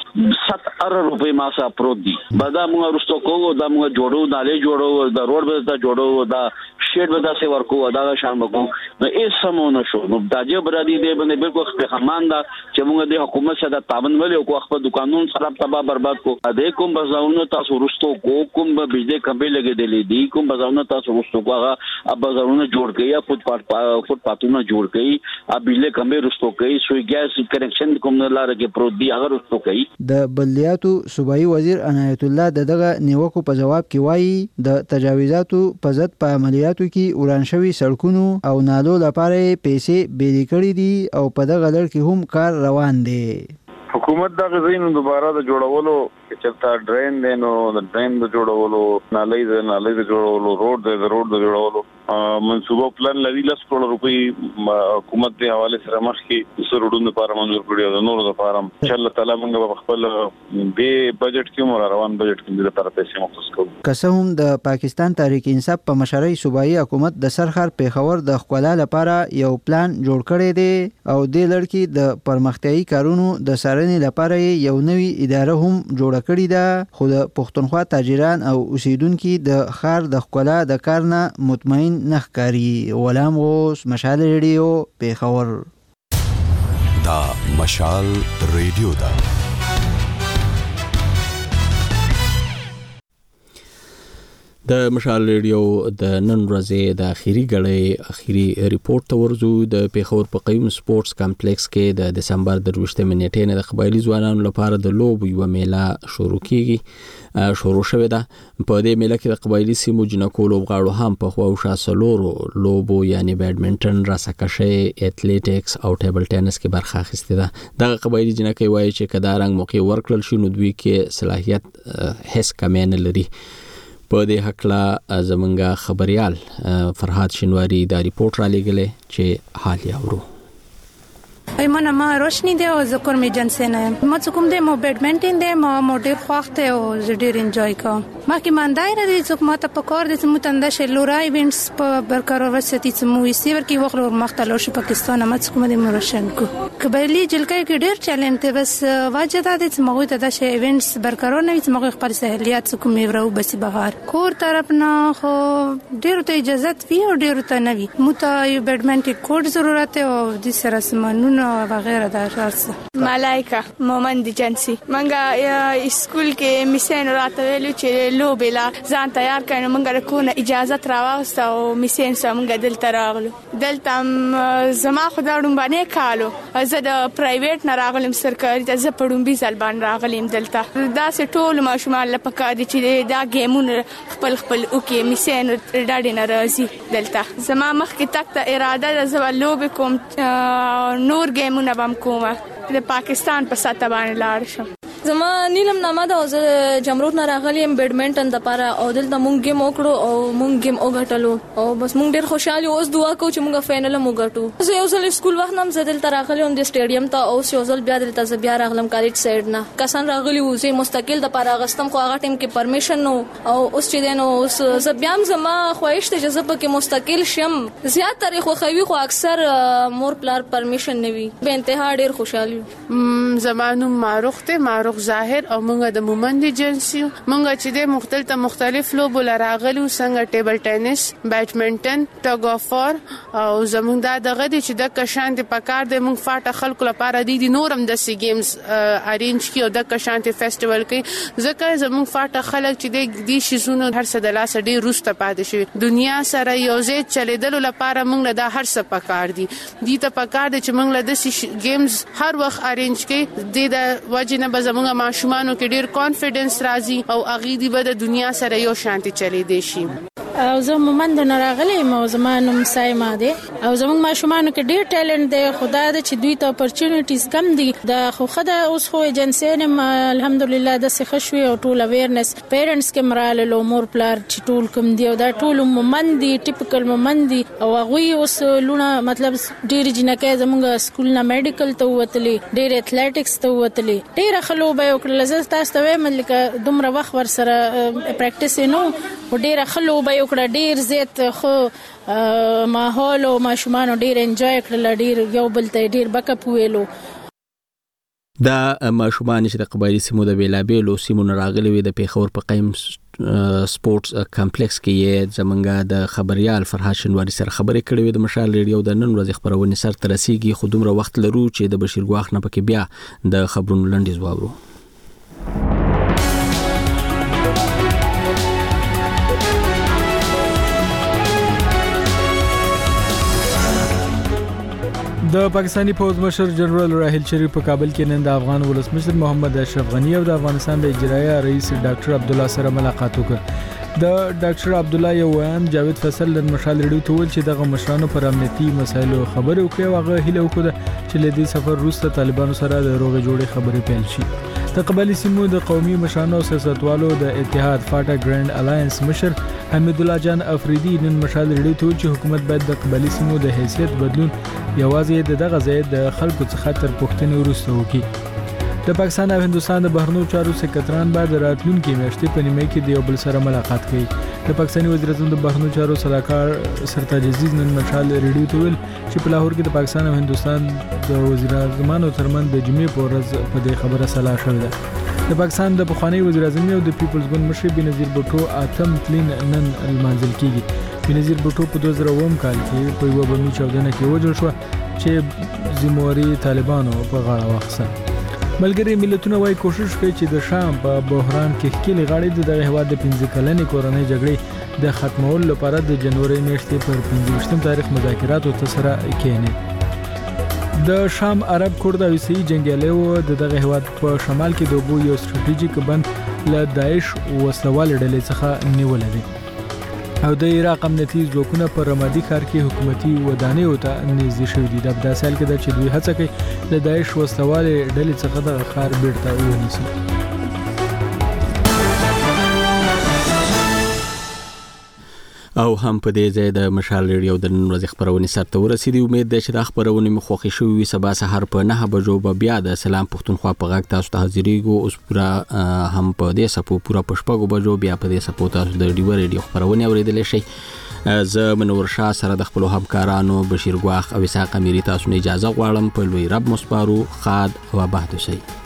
70 روپۍ ماسه پروت دي، بعدا موږ ورستو کوو دا موږ جوړو، نالۍ جوړو، دا روډ به دا جوړو، دا شیډ به دا سي ورکو، دا شان وکړو. نو هیڅ سمونه شو. نو داجه برادي دی باندې بالکل خپخمان دا چې موږ د حکومت سره تعاون ولې کو خپل دکانونو سره تباہ برباد کو. د کوم بازارونو تاسو ورستو کوم به بجلی کمبل لګېدلې دي، کوم بازارونه تاسو ورستو هغه بازارونه جوړ کړي یا فوټ پاتونه جوړ کړي، بجلی کمبل ورستو کړي، سوی ګیس کنیکشن کوم لار کې پروت دي هغه ورستو کړي. د بلدیاتو صوبایي وزیر عنایت الله دغه نیوکو په جواب کې وایي د تجاوزاتو په ضد په عملیاتو کې وران شوي سړکونو او نالو لپاره پیسې بیرې کړې دي او په دغه لړ کې هم کار روان دی. حکومت دا غزینو دوباره د جوړولو چرته ډرین دی نو د ډرین د جوړولو، نالۍ د جوړولو، روډ د جوړولو منصوبه پلان لري. 10 کروڑ روپۍ حکومت د حواله سره مخ کې سرودونو لپاره منظور کړی او نور لپاره ان شاء الله تعالی موږ په خپل د بجټ کې مر روان بجټ کې د لپاره پیسې مختص کوو. قسم د پاکستان تحریک انصاف په مشرۍ صوبایي حکومت د سرخر پیښور د ښکلا لپاره یو پلان جوړ کړی دی او د لړ کې د پرمختیایي کارونو د څارنې لپاره یو نوې اداره هم جوړه کړې ده، خو د پښتونخوا تاجران او اوسیدونکو د ښار د ښکلا د کار نه مطمئن نه ښکاري. غلام غوث، مشال ریډیو، پیښور. دا مشال ریډیو دا د مشال ریډیو د نن ورځې د اخیری ریپورت ته ورځو. د پیښور په قیوم سپورتس کمپلیکس کې د دسمبر 23 نیټې نه د قبایلی ځوانانو لپاره د لوبو یو میله شروع شوې ده. په دې میله کې د قبایلی سیمو جنکو لوبغاړو هم په خوا او شا سلورو لوبو یعنی بیډمنټن، راسکشي، اتلیټکس او ټیبل ټینس کې برخه اخیستې ده. دغه قبایلی جنکې وایي چې کدا رنګ موقع ورکړل شي نو دوی کې صلاحیت هیڅ کمی نه لري. په دې حقله زمونږ خبريال فرهاد شینواری دا ریپورت را لګلې چې حال یې اورو. ایمانه ما روشنی دی او ذکر می جنسه نه ما څوم دی مو بیډمنټن دی ما ډیر خوښ ته او زه ډیر انجوای کوم ما کې ماندای را دي څوک ما ته پکور دي چې مو تنده شلورا ایونټس په برقرار وساتي چې مو یې ور کې وخت مختلف شو پاکستان ما څوم دی روشن کو کبلی جلکې کې ډیر چیلنج ته بس واجه دا دي چې مو ته د ایونټس برقرار نه وي چې مو خپل سہولیات څوک می ورو بس بهر کور طرف نه خو ډیر ته اجازه وی او ډیر ته نه وي مو ته یو بیډمنټن کوډ ضرورت او د سره سمانونه وغیرہ دا شرط ملائکه مومند جنسي منګه اسکول کې میسین راته ویلو چې لو بلا ځان تیار کړم منګه کو نه اجازه راوست او میسین سمګه دلته راغلو دلته زما خداړم باندې کالو زه د پرایویټ نه راغلم سرکاري ته زه پړم بي ځلبان راغلم دلته دا سه ټول ماشومان لپاره دي چې دا گیمونه خپل او کې میسین ډاډي ناراضي دلته زما مخ کې تک ته اراده د زولو به کوم نور گیمونه بم کومه د پاکستان په ساته باندې لاړ شم. زما نیلم نامه د جمرود نه راغلیم بیډمنټن د لپاره او دلته مونږ گیم وکړو او مونږ گیم وګټلو او بس مونږ ډیر خوشاله اوس دعا کوو چې مونږ فائنل مو ګټو. زه یو ځل سکول وخت نم زدل تر راغلم د سټیډیم ته او یو ځل بیا دلته بیا راغلم کالج سایډ نه کسان راغلی و زه مستقل د لپاره غستم خو هغه ټیم کې پرمیشن نو او اوس چې دینو اوس زه بیا زما خواهش ته جذب کې مستقل شم زیات تاریخ خوي خو اکثر مور پلار پرمیشن نوي به انتها ډیر خوشاله زمانو معروف ظاهر او مونږ د مومند جنسي مونږ چې د مختلف لوبو لراغلو څنګه ټیبل ټینس بیډمنټن ټاګ اف وار او زمونږ دغه دي چې د کشان د پکار د مونږ فاټه خلکو لپاره دي نورم د سی گیمز ارینج کی او د کشان ته فیسټیوال کې ځکه زمونږ فاټه خلک چې د شیزونو هر څه د لاس ډیر روسته پاتې شي دنیا سره یو ځای چلیدل لپاره مونږ د هر څه پکار دي ته پکار دي چې مونږ له د گیمز هر وخت ارینج کې د وجنه بزمونږ ماشومانو کې ډیر کانفیډنس راځي او اغي دی به د دنیا سره یو شانتي چلی دی شي. او زه مومند نه راغلی مو زمانم سایما دی او زموږ ماشومانو کې ډیر ټیلنټ دی خدا دې چې دوی ته اپورچونټیز کم دي د خو خدای اوس خو ایجنسین الحمدلله د څه شوي او ټول اویرنس پیرنټس کې مراله مور پلار چې ټول کوم دی او دا ټول مومند دي ټیپیکل مومند دي او هغه اوس لونه مطلب ډیر جنکه زموږ سکول نه میډیکل ته وتلې ډیر ایتھلیټکس ته وتلې ډیر خلو به وکړل زه تاسو ته وایم لکه دومره وخت ور سره پریکټیس نو ډیر خلو به وکړه ډیر زیات خو ماحول او ماشومان ډیر انجوای کړل ډیر یو بل ته ډیر بکپ ویلو دا ماشومان چې د قبایلی سیمو د بیلابیلو سیمو راغلي وي د پیښور په قیم سپورتس کمپلیکس کې زمونږ د خبريال فرهاد شینواری سره خبرې کړې وي د مشال ریډیو د نن ورځې خبرونه سره ترسيږي خو دومره وخت لرو چې د بشیر ګواخ نه پکې بیا د خبرونو لنډیز واورو. د پاکستانی فوج مشر جنرال راحیل شریف په کابل کې نن د افغان ولسمشر محمد اشرف غنی او د افغانستان د اجرایه رئیس ډاکټر عبد الله سره ملاقات وکړ. د ډاکټر عبد الله یو ویان جاوید فصل د مشال ریډیو ته ویل چې دغه مشرانو پر امنیتي مسایلو خبرې وکړي او هغه هیله وکړه چې له دې سفر وروسته طالبانو سره د روغې جوړې خبرې پیل شي. د قبایلی سیمو د قومي مشرانو او سیاستوالو د اتحاد فاټا ګرانډ الاینس مشر حمید الله جان افریدي نن مشال ریډیو ته ویل چې حکومت باید د قبایلی سیمو د حیثیت بدلون یوازې دغه ځای د خلکو څخه تر پوښتنې وروسته وکړي. د پاکستان او هندستان د بهرنیو چارو سکرټران باید راتلونکي میاشتې په نیمه کې د یو بل سره ملاقات کوي. د پاکستاني وزیر اعظم د بهرنیو چارو صلاحکار سرتاج عزیز نن مشال ریډیو ته ویل چې په لاهور کې د پاکستان او هندستان د وزیر اعظمانو ترمنځ د جمعې په ورځ په دې خبره سلا شوې ده. د پاکستان د پخوانی وزیر اعظم او د پیپلز ګوند مشر بنظیر بوټو اتم تلین نن المنزل کیږي. بنظیر بوټو په 2009 کال کې په یو بمي چاودنه کې وژل شو چې ذمہواری طالبانو په غاړه واخیسته. ملګری ملتونه وايي کوشش کوي چې د شام په بحران کې ښکېلې غاړې د هیواد د 15 کلنې کورنۍ جګړې د ختمولو لپاره د جنوري میاشتې پر 15 تاریخ مذاکرات او تسره کېنه. د شام عرب کورد او عیسائی جنگیالیو دغه هیواد په شمال کې د اوبو یو ستراتیژیک بند له داعش وسلوال ډلې څخه نیول دي او د عراق امنیتي ځواکونه په رمادي ښار کې حکومتي ودانۍ ته نږدې شوي دي. د داسې حال کې چې دوی هڅه کوي د داعش وسلوال ډلې څخه د ښار بیرته ونیسي. او هم په دې ځای د مشال ریډیو د نن ورځې خبرونه سره ورسېدي. امید ده چې د خبرونه مو خوښ شوي. سبا سحر په 9 بجو به بیا د سلام پښتونخوا په غږ تاسو ته حاضرېږو. اوس پورا هم په دې سپو پورا پښپاګو بجو بیا په دې سپو تاسو د ریډیو خبرونه اوریدل شي. زه منور شاه سره د خپل همکارانو بشیر ګواخ او اسحاق امیری تاسو نه اجازه غواړم. په لوی رب مسپارو. خاد او آباد اوسئ.